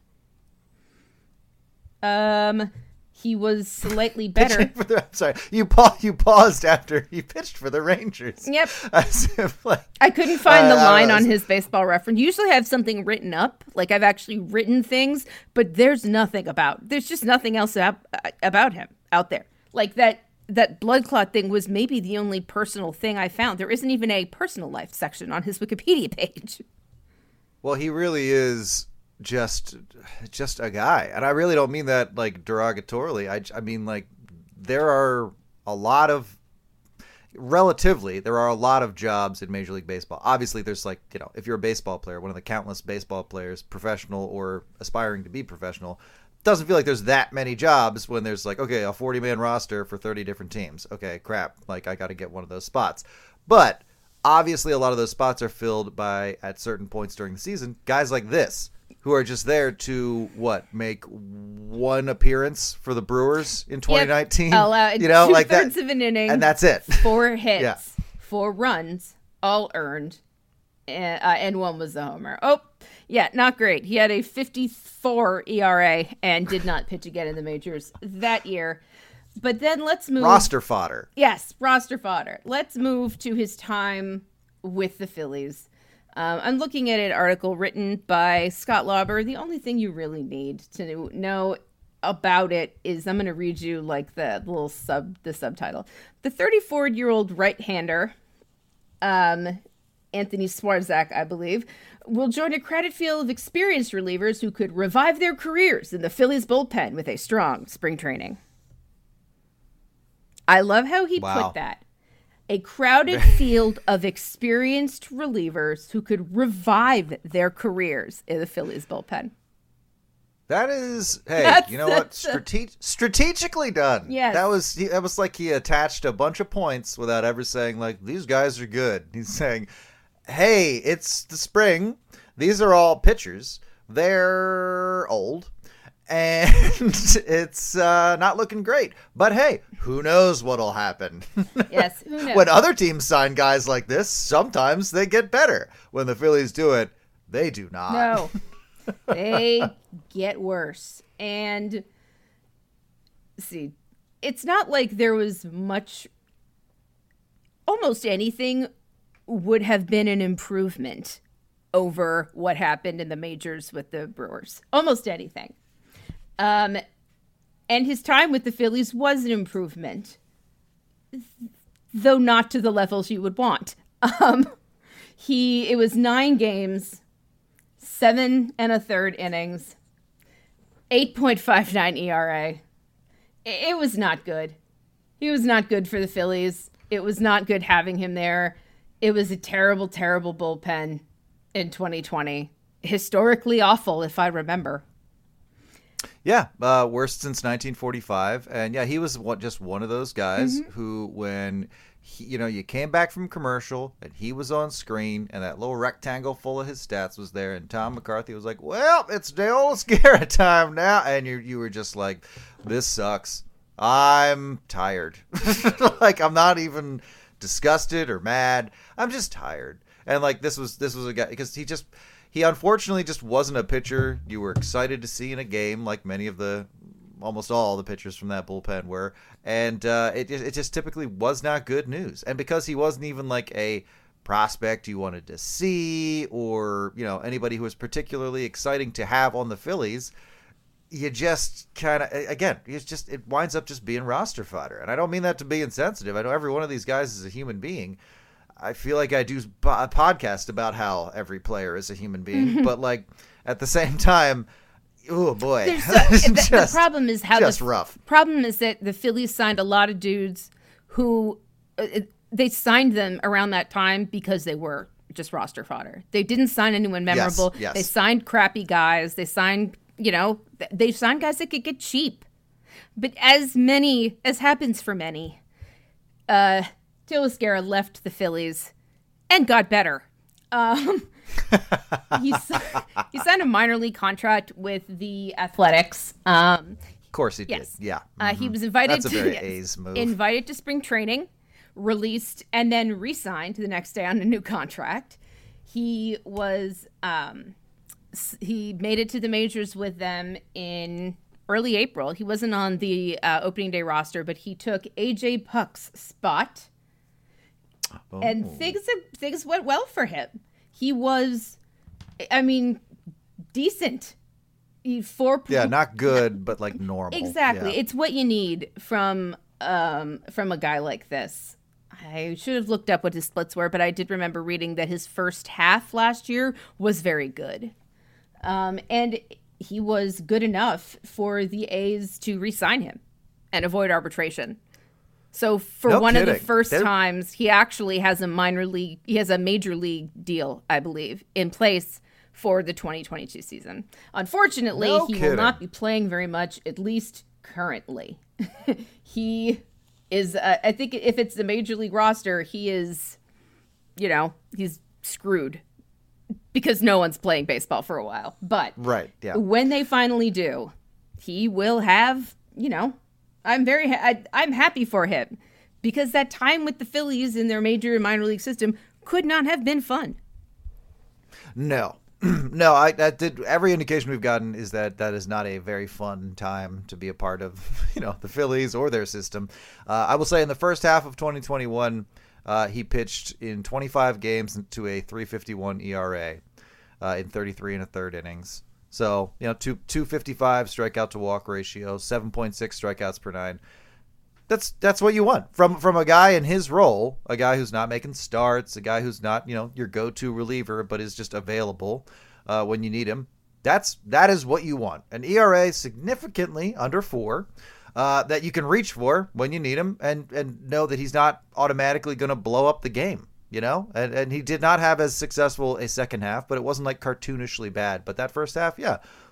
Um... He was slightly better. The, I'm sorry, you pa- you paused after he pitched for the Rangers. Yep. like, I couldn't find uh, the line on his baseball reference. Usually I have something written up, like I've actually written things, but there's nothing about. There's just nothing else about, about him out there. Like that that blood clot thing was maybe the only personal thing I found. There isn't even a personal life section on his Wikipedia page. Well, he really is just just a guy, and I really don't mean that like derogatorily. I, I mean like there are a lot of relatively there are a lot of jobs in Major League Baseball. Obviously there's like, you know, if you're a baseball player, one of the countless baseball players, professional or aspiring to be professional, doesn't feel like there's that many jobs when there's like, okay, a forty man roster for thirty different teams. Okay, crap, like I got to get one of those spots. But obviously a lot of those spots are filled by, at certain points during the season, guys like this who are just there to what make one appearance for the Brewers in twenty nineteen. Yep. Allow, you know, two like thirds that, of an inning, and that's it. Four hits, Yeah. four runs, all earned, and, uh, and one was the homer. Oh, yeah, not great. He had a fifty-four E R A and did not pitch again in the majors that year. But then let's move. Roster fodder. Yes, roster fodder. Let's move to his time with the Phillies. Um, I'm looking at an article written by Scott Lauber. The only thing you really need to know about it is I'm going to read you like the little sub, the subtitle. The thirty-four-year-old right-hander, um, Anthony Swarzak, I believe, will join a crowded field of experienced relievers who could revive their careers in the Phillies bullpen with a strong spring training. I love how he Wow. put that. A crowded field of experienced relievers who could revive their careers in the Phillies bullpen. That is, hey, That's- you know what? that's a- Strate- strategically done. Yes. That was he- that was like he attached a bunch of points without ever saying like these guys are good. He's saying, "Hey, it's the spring. These are all pitchers. They're old, and it's uh, not looking great. But hey, who knows what'll happen?" Yes, who knows? When other teams sign guys like this, sometimes they get better. When the Phillies do it, they do not. No, they get worse. And see, it's not like there was much, almost anything would have been an improvement over what happened in the majors with the Brewers. Almost anything. Um, and his time with the Phillies was an improvement, though not to the levels you would want. Um, he, it was nine games, seven and a third innings, eight point five nine E R A. It was not good. He was not good for the Phillies. It was not good having him there. It was a terrible, terrible bullpen in twenty twenty. Historically awful, if I remember. Yeah, uh, worst since nineteen forty-five, and yeah, he was one, just one of those guys Mm-hmm. who, when he, you know, you came back from commercial and he was on screen, and that little rectangle full of his stats was there, and Tom McCarthy was like, "Well, it's Deola Scarra time now," and you you were just like, "This sucks. I'm tired. Like I'm not even disgusted or mad. I'm just tired." And like this was this was a guy because he just. He unfortunately just wasn't a pitcher you were excited to see in a game like many of the, almost all the pitchers from that bullpen were. And uh, it, it just typically was not good news. And because he wasn't even like a prospect you wanted to see or, you know, anybody who was particularly exciting to have on the Phillies, you just kind of, again, it's just, it winds up just being roster fodder. And I don't mean that to be insensitive. I know every one of these guys is a human being. I feel like I do a podcast about how every player is a human being, but like at the same time, oh boy, There's a- the, just, the problem is how just the rough. problem is that the Phillies signed a lot of dudes who uh, they signed them around that time because they were just roster fodder. They didn't sign anyone memorable. yes. They signed crappy guys. They signed, you know, th- they signed guys that could get cheap. But as many as happens for many, uh, Deola Scarra left the Phillies and got better. Um, he, he signed a minor league contract with the Athletics. Um, Of course he yes. did. Yeah. uh, he was invited That's a to very yes, A's move. invited to spring training, released, and then re-signed the next day on a new contract. He was um, s- he made it to the majors with them in early April. He wasn't on the uh, opening day roster, but he took A J Puck's spot. Oh. And things things went well for him. He was, I mean, decent. He four yeah, not good, but like normal. exactly. Yeah. It's what you need from um from a guy like this. I should have looked up what his splits were, but I did remember reading that his first half last year was very good, um, and he was good enough for the A's to re-sign him and avoid arbitration. So for No one of kidding. the first They're- times, he actually has a minor league, he has a major league deal, I believe, in place for the twenty twenty-two season. Unfortunately, No he kidding. will not be playing very much, at least currently. He is, uh, I think if it's the major league roster, he is, you know, he's screwed because no one's playing baseball for a while. But Right. Yeah. when they finally do, he will have, you know, I'm very, ha- I, I'm happy for him because that time with the Phillies in their major and minor league system could not have been fun. No. No, I that did every indication we've gotten is that that is not a very fun time to be a part of, you know, the Phillies or their system. Uh, I will say in the first half of twenty twenty-one, uh, he pitched in twenty-five games to a three fifty-one E R A uh, in thirty-three and a third innings. So, you know, two, 255 strikeout to walk ratio, seven point six strikeouts per nine. That's that's what you want from from a guy in his role, a guy who's not making starts, a guy who's not, you know, your go-to reliever, but is just available uh, when you need him. That's that is what you want. An E R A significantly under four uh, that you can reach for when you need him, and and know that he's not automatically going to blow up the game. You know, and and he did not have as successful a second half, but it wasn't like cartoonishly bad. But that first half, yeah,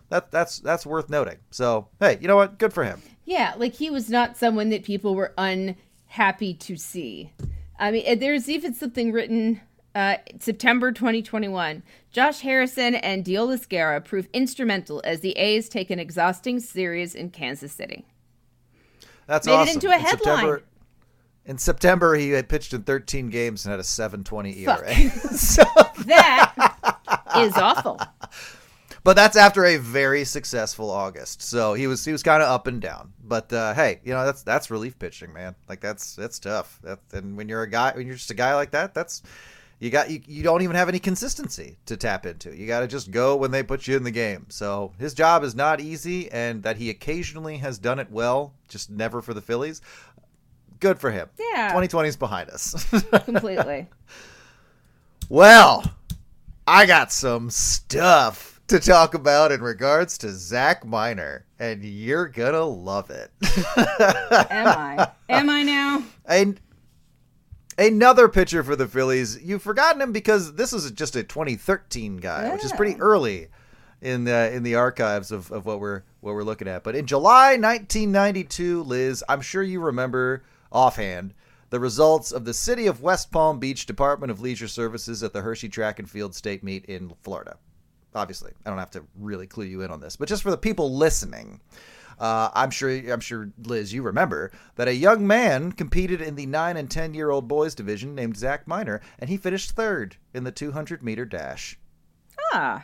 That that's that's worth noting. So hey, you know what? Good for him. Yeah, like he was not someone that people were unhappy to see. I mean, there's even something written uh, September twenty twenty-one. Josh Harrison and Deolis Guerra prove instrumental as the A's take an exhausting series in Kansas City. That's Made awesome. it into a in headline. September, in September, he had pitched in thirteen games and had a seven twenty E R A. so, that is awful. But that's after a very successful August. So he was he was kind of up and down. But uh, hey, you know that's that's relief pitching, man. Like that's that's tough. That, and when you're a guy, when you're just a guy like that, that's you got you, you don't even have any consistency to tap into. You got to just go when they put you in the game. So his job is not easy, and that he occasionally has done it well, just never for the Phillies. Good for him. Yeah, twenty twenty is behind us completely. Well, I got some stuff to talk about in regards to Zach Miner, and you're gonna love it. Am I? Am I now? And another pitcher for the Phillies. You've forgotten him because this is just a twenty thirteen guy, yeah. which is pretty early in the in the archives of, of what we're what we're looking at. But in July nineteen ninety-two, Liz, I'm sure you remember offhand the results of the City of West Palm Beach Department of Leisure Services at the Hershey Track and Field State Meet in Florida. Obviously, I don't have to really clue you in on this, but just for the people listening, uh, I'm sure, I'm sure, Liz, you remember that a young man competed in the nine and ten year old boys division named Zach Miner, and he finished third in the two hundred meter dash. Ah.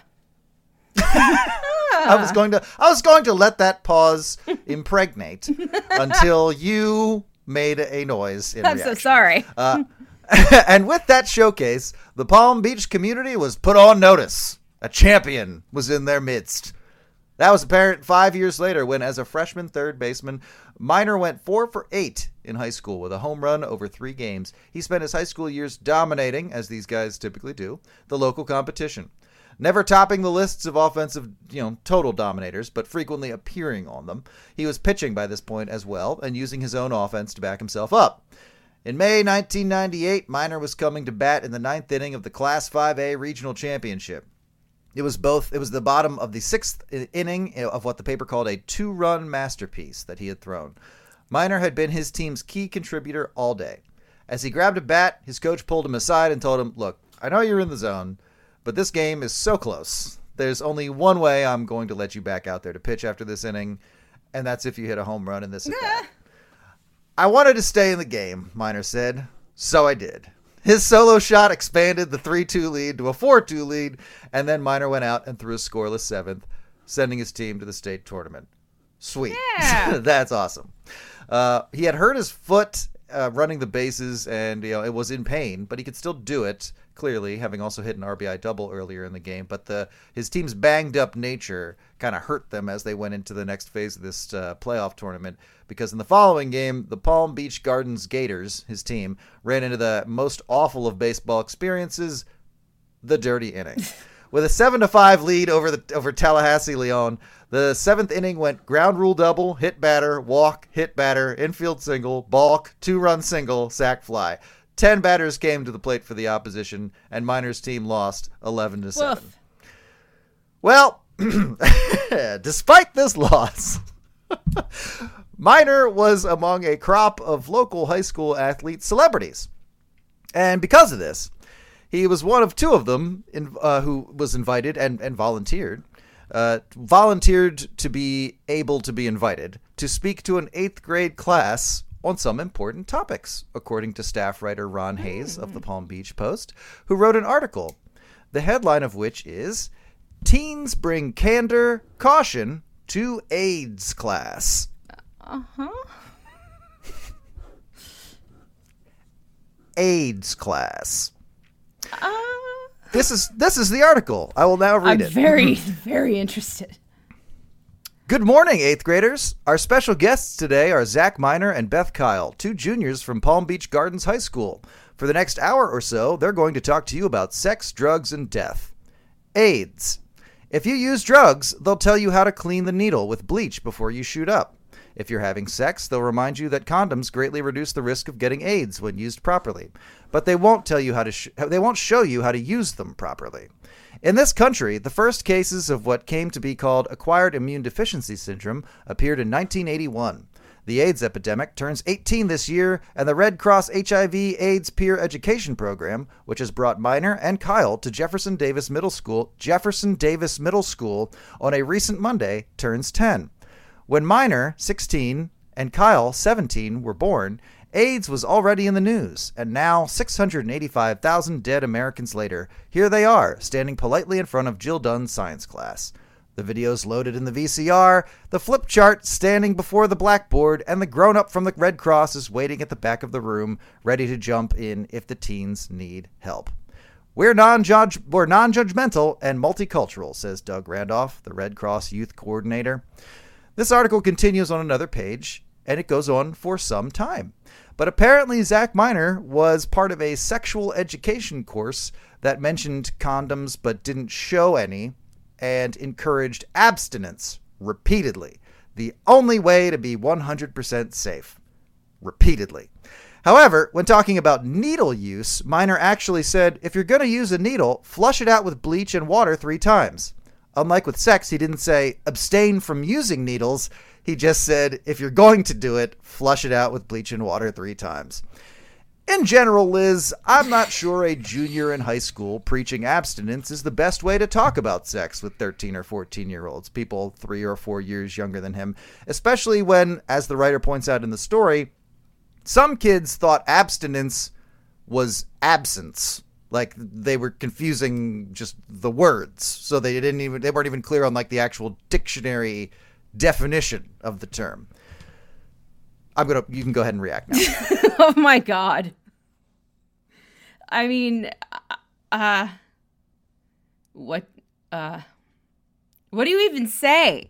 I was going to, I was going to let that pause impregnate until you made a noise. In I'm reaction. so sorry. Uh, and with that showcase, the Palm Beach community was put on notice. A champion was in their midst. That was apparent five years later when, as a freshman third baseman, Miner went four for eight in high school with a home run over three games. He spent his high school years dominating, as these guys typically do, the local competition. Never topping the lists of offensive, you know, total dominators, but frequently appearing on them. He was pitching by this point as well and using his own offense to back himself up. In May nineteen ninety-eight, Miner was coming to bat in the ninth inning of the Class five A Regional Championship. It was both. It was the bottom of the sixth inning of what the paper called a two-run masterpiece that he had thrown. Miner had been his team's key contributor all day. As he grabbed a bat, his coach pulled him aside and told him, "Look, I know you're in the zone, but this game is so close. There's only one way I'm going to let you back out there to pitch after this inning, and that's if you hit a home run in this at bat." I wanted to stay in the game, Miner said, so I did. His solo shot expanded the three two lead to a four two lead, and then Miner went out and threw a scoreless seventh, sending his team to the state tournament. Sweet. Yeah. That's awesome. Uh, he had hurt his foot uh, running the bases, and you know it was in pain, but he could still do it, clearly, having also hit an R B I double earlier in the game. But the his team's banged-up nature kind of hurt them as they went into the next phase of this uh, playoff tournament, because in the following game, the Palm Beach Gardens Gators, his team, ran into the most awful of baseball experiences, the dirty inning. With a seven to five lead over the over Tallahassee Leon, the seventh inning went ground rule double, hit batter, walk, hit batter, infield single, balk, two-run single, sac fly. Ten batters came to the plate for the opposition, and Miner's team lost eleven to seven. Well, despite this loss, Miner was among a crop of local high school athlete celebrities. And because of this, he was one of two of them in, uh, who was invited and, and volunteered, uh, volunteered to be able to be invited to speak to an eighth grade class on some important topics, according to staff writer Ron Hayes of the Palm Beach Post, who wrote an article, the headline of which is, "Teens Bring Candor, Caution to AIDS Class." Uh-huh. AIDS class. Uh, this is this is the article. I will now read I'm it. very, very interested. Good morning, eighth graders. Our special guests today are Zach Miner and Beth Kyle, two juniors from Palm Beach Gardens High School. For the next hour or so, they're going to talk to you about sex, drugs, and death. AIDS. If you use drugs, they'll tell you how to clean the needle with bleach before you shoot up. If you're having sex, they'll remind you that condoms greatly reduce the risk of getting AIDS when used properly, but they won't tell you how to sh- they won't show you how to use them properly. In this country, the first cases of what came to be called acquired immune deficiency syndrome appeared in nineteen eighty-one. The AIDS epidemic turns eighteen this year, and the Red Cross H I V AIDS Peer Education Program, which has brought Minor and Kyle to Jefferson Davis Middle School, Jefferson Davis Middle School on a recent Monday, turns ten. When Minor, sixteen, and Kyle, seventeen, were born, AIDS was already in the news, and now, six hundred eighty-five thousand dead Americans later, here they are, standing politely in front of Jill Dunn's science class. The videos loaded in the V C R, the flip chart standing before the blackboard, and the grown-up from the Red Cross is waiting at the back of the room, ready to jump in if the teens need help. We're non-judge, we're non-judgmental and multicultural, says Doug Randolph, the Red Cross youth coordinator. This article continues on another page, and it goes on for some time. But apparently Zach Minor was part of a sexual education course that mentioned condoms but didn't show any, and encouraged abstinence repeatedly. The only way to be one hundred percent safe. Repeatedly. However, when talking about needle use, Minor actually said, if you're going to use a needle, flush it out with bleach and water three times. Unlike with sex, he didn't say, abstain from using needles. He just said, if you're going to do it, flush it out with bleach and water three times. In general, Liz, I'm not sure a junior in high school preaching abstinence is the best way to talk about sex with thirteen or fourteen-year-olds, people three or four years younger than him, especially when, as the writer points out in the story, some kids thought abstinence was absence. Like, they were confusing just the words, so they didn't even they weren't even clear on like the actual dictionary definition of the term. I'm gonna. You can go ahead and react now. Oh my God. I mean, uh, what, uh, what do you even say?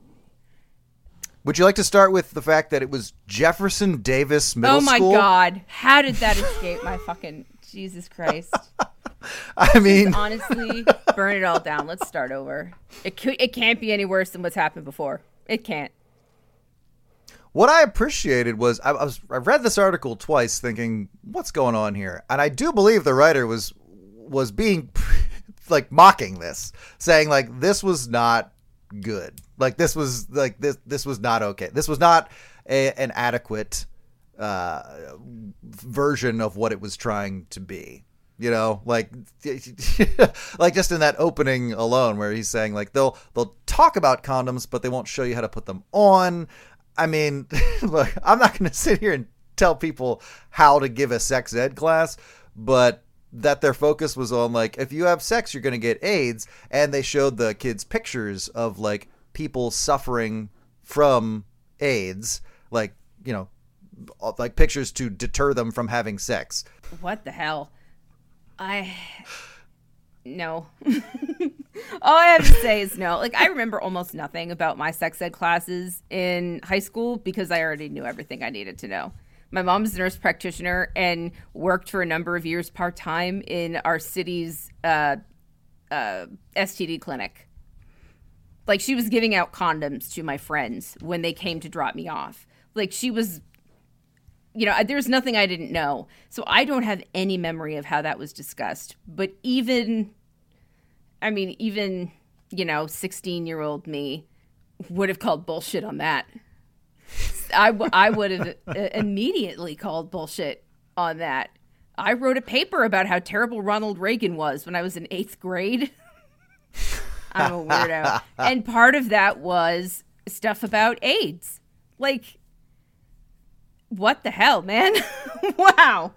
Would you like to start with the fact that it was Jefferson Davis Middle School? Oh my School? God. How did that escape my fucking Jesus Christ? I mean, just honestly, burn it all down. Let's start over. It could, it can't be any worse than what's happened before. It can't. What I appreciated was I, I was I read this article twice, thinking, "What's going on here?" And I do believe the writer was was being like mocking this, saying like this was not good, like this was like this this was not okay. This was not a, an adequate uh, version of what it was trying to be. You know, like like just in that opening alone, where he's saying like they'll they'll talk about condoms, but they won't show you how to put them on. I mean, look, I'm not going to sit here and tell people how to give a sex ed class, but that their focus was on, like, if you have sex, you're going to get AIDS. And they showed the kids pictures of, like, people suffering from AIDS, like, you know, like pictures to deter them from having sex. What the hell? I... No. All I have to say is no. Like, I remember almost nothing about my sex ed classes in high school because I already knew everything I needed to know. My mom's a nurse practitioner and worked for a number of years part-time in our city's uh, uh, S T D clinic. Like, she was giving out condoms to my friends when they came to drop me off. Like, she was... You know, there's nothing I didn't know. So I don't have any memory of how that was discussed. But even, I mean, even, you know, sixteen-year-old me would have called bullshit on that. I, w- I would have immediately called bullshit on that. I wrote a paper about how terrible Ronald Reagan was when I was in eighth grade. I'm a weirdo. And part of that was stuff about AIDS. Like... What the hell, man? Wow.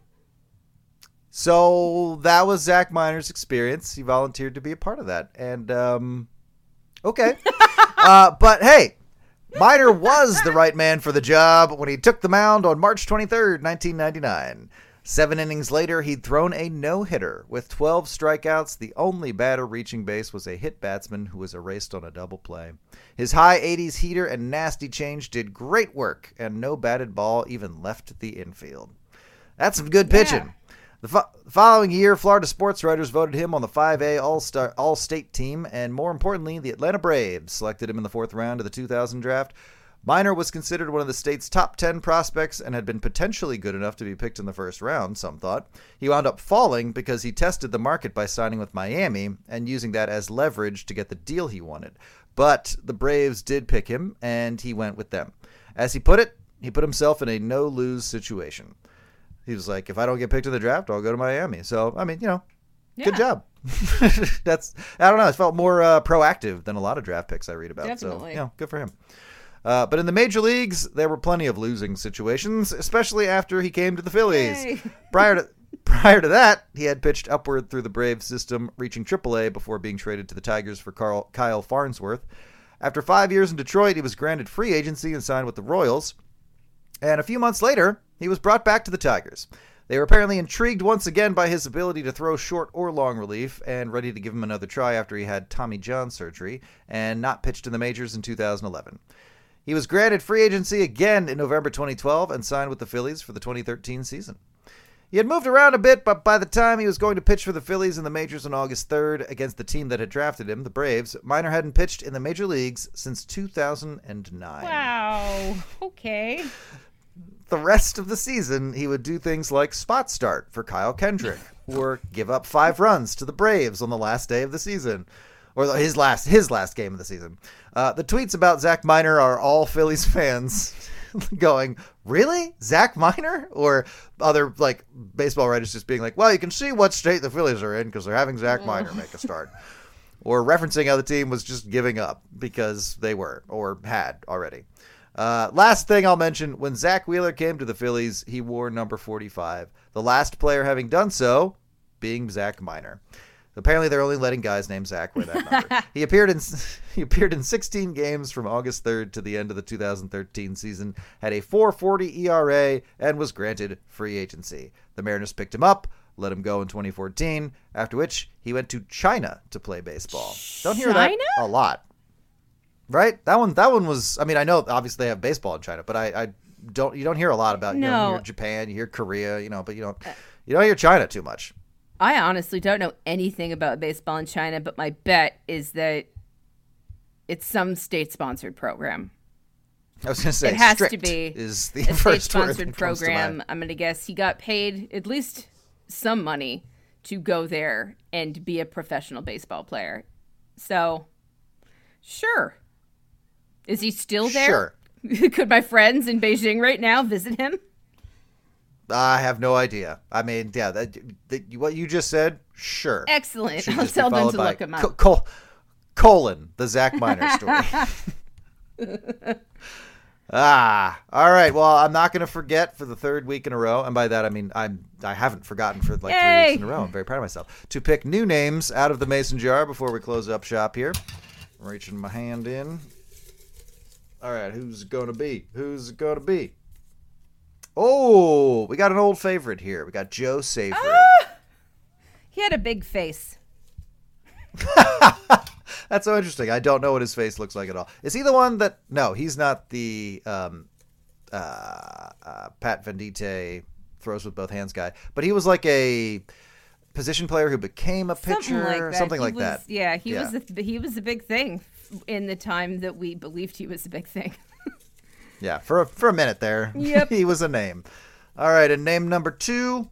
So that was Zach Minor's experience. He volunteered to be a part of that. And, um, okay. uh, but hey, Minor was the right man for the job when he took the mound on March twenty-third, nineteen ninety-nine. Seven innings later, he'd thrown a no-hitter. With twelve strikeouts, the only batter reaching base was a hit batsman who was erased on a double play. His high eighties heater and nasty change did great work, and no batted ball even left the infield. That's some good pitching. Yeah. The fo- following year, Florida sports writers voted him on the five A All-Star All-State team, and more importantly, the Atlanta Braves selected him in the fourth round of the two thousand draft. Minor was considered one of the state's top ten prospects and had been potentially good enough to be picked in the first round, some thought. He wound up falling because he tested the market by signing with Miami and using that as leverage to get the deal he wanted. But the Braves did pick him, and he went with them. As he put it, he put himself in a no-lose situation. He was like, if I don't get picked in the draft, I'll go to Miami. So, I mean, you know, yeah. Good job. That's, I don't know, it felt more uh, proactive than a lot of draft picks I read about. Definitely. So, you know, good for him. Uh, but in the major leagues, there were plenty of losing situations, especially after he came to the Phillies. Yay. Prior to prior to that, he had pitched upward through the Braves system, reaching triple A before being traded to the Tigers for Carl, Kyle Farnsworth. After five years in Detroit, he was granted free agency and signed with the Royals. And a few months later, he was brought back to the Tigers. They were apparently intrigued once again by his ability to throw short or long relief and ready to give him another try after he had Tommy John surgery and not pitched in the majors in two thousand eleven. He was granted free agency again in November twenty twelve and signed with the Phillies for the twenty thirteen season. He had moved around a bit, but by the time he was going to pitch for the Phillies in the majors on August third against the team that had drafted him, the Braves, Minor hadn't pitched in the major leagues since two thousand nine. Wow. Okay. The rest of the season, he would do things like spot start for Kyle Kendrick or give up five runs to the Braves on the last day of the season. Or his last his last game of the season. Uh, the tweets about Zach Minor are all Phillies fans going, really? Zach Minor? Or other like baseball writers just being like, well, you can see what state the Phillies are in because they're having Zach Minor make a start. Or referencing how the team was just giving up because they were or had already. Uh, last thing I'll mention, when Zach Wheeler came to the Phillies, he wore number forty-five. The last player having done so being Zach Minor. Apparently, they're only letting guys named Zach wear that number. he appeared in he appeared in sixteen games from August third to the end of the two thousand thirteen season, had a four forty E R A, and was granted free agency. The Mariners picked him up, let him go in twenty fourteen, after which he went to China to play baseball. Don't hear China? that a lot. Right? That one that one was, I mean, I know obviously they have baseball in China, but I, I don't you don't hear a lot about, you no. know, you hear Japan, you hear Korea, you know, but you don't you don't hear China too much. I honestly don't know anything about baseball in China, but my bet is that it's some state-sponsored program. I was going to say, it has strict to be is the a first state-sponsored program. I'm going to guess he got paid at least some money to go there and be a professional baseball player. So, sure. Is he still there? Sure. Could my friends in Beijing right now visit him? I have no idea. I mean, yeah, that, that, what you just said, sure. Excellent. Should I'll just be tell them followed to by look him up. co- col- colon, the Zach Minor story. ah, all right. Well, I'm not going to forget for the third week in a row, and by that I mean I'm I haven't forgotten for like Yay! three weeks in a row. I'm very proud of myself to pick new names out of the mason jar before we close up shop here. I'm reaching my hand in. All right, who's it going to be? Who's it going to be? Oh, we got an old favorite here. We got Joe Savory. Ah! He had a big face. That's so interesting. I don't know what his face looks like at all. Is he the one that... No, he's not the um, uh, uh, Pat Venditte throws with both hands guy. But he was like a position player who became a pitcher. Something like that. Something He like was, that. Yeah, he Yeah. was a, he was a big thing in the time that we believed he was a big thing. Yeah, for a, for a minute there, Yep. he was a name. All right, and name number two...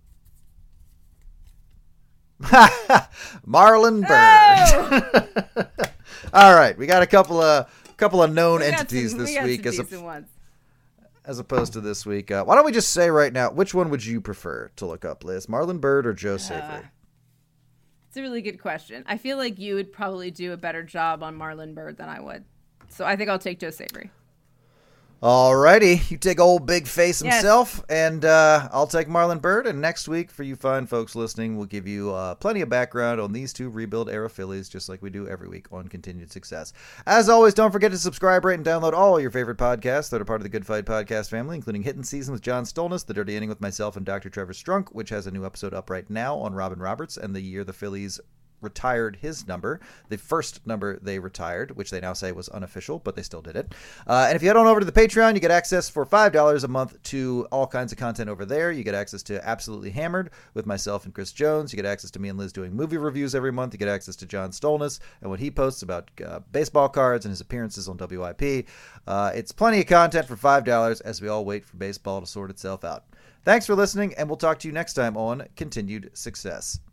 Marlon Bird. Oh! All right, we got a couple of couple of known We got entities some- this we got week some as a, decent ones. as opposed to this week. Uh, why don't we just say right now, which one would you prefer to look up, Liz? Marlon Bird or Joe Savory? Uh, It's a really good question. I feel like you would probably do a better job on Marlon Bird than I would. So I think I'll take Joe Savory. Alrighty, you take old big face Yes. himself, and uh, I'll take Marlon Bird. And next week, for you fine folks listening, we'll give you uh, plenty of background on these two rebuild era Phillies, just like we do every week on Continued Success. As always, don't forget to subscribe, rate, and download all your favorite podcasts that are part of the Good Fight podcast family, including Hitting Season with John Stolness, The Dirty Inning with myself and Doctor Trevor Strunk, which has a new episode up right now on Robin Roberts and the year the Phillies retired his number, the first number they retired, which they now say was unofficial, but they still did it. Uh, and if you head on over to the Patreon, you get access for five dollars a month to all kinds of content over there. You get access to Absolutely Hammered with myself and Chris Jones. You get access to me and Liz doing movie reviews every month. You get access to John Stolness and what he posts about uh, baseball cards and his appearances on W I P. Uh, it's plenty of content for five dollars as we all wait for baseball to sort itself out. Thanks for listening, and we'll talk to you next time on Continued Success.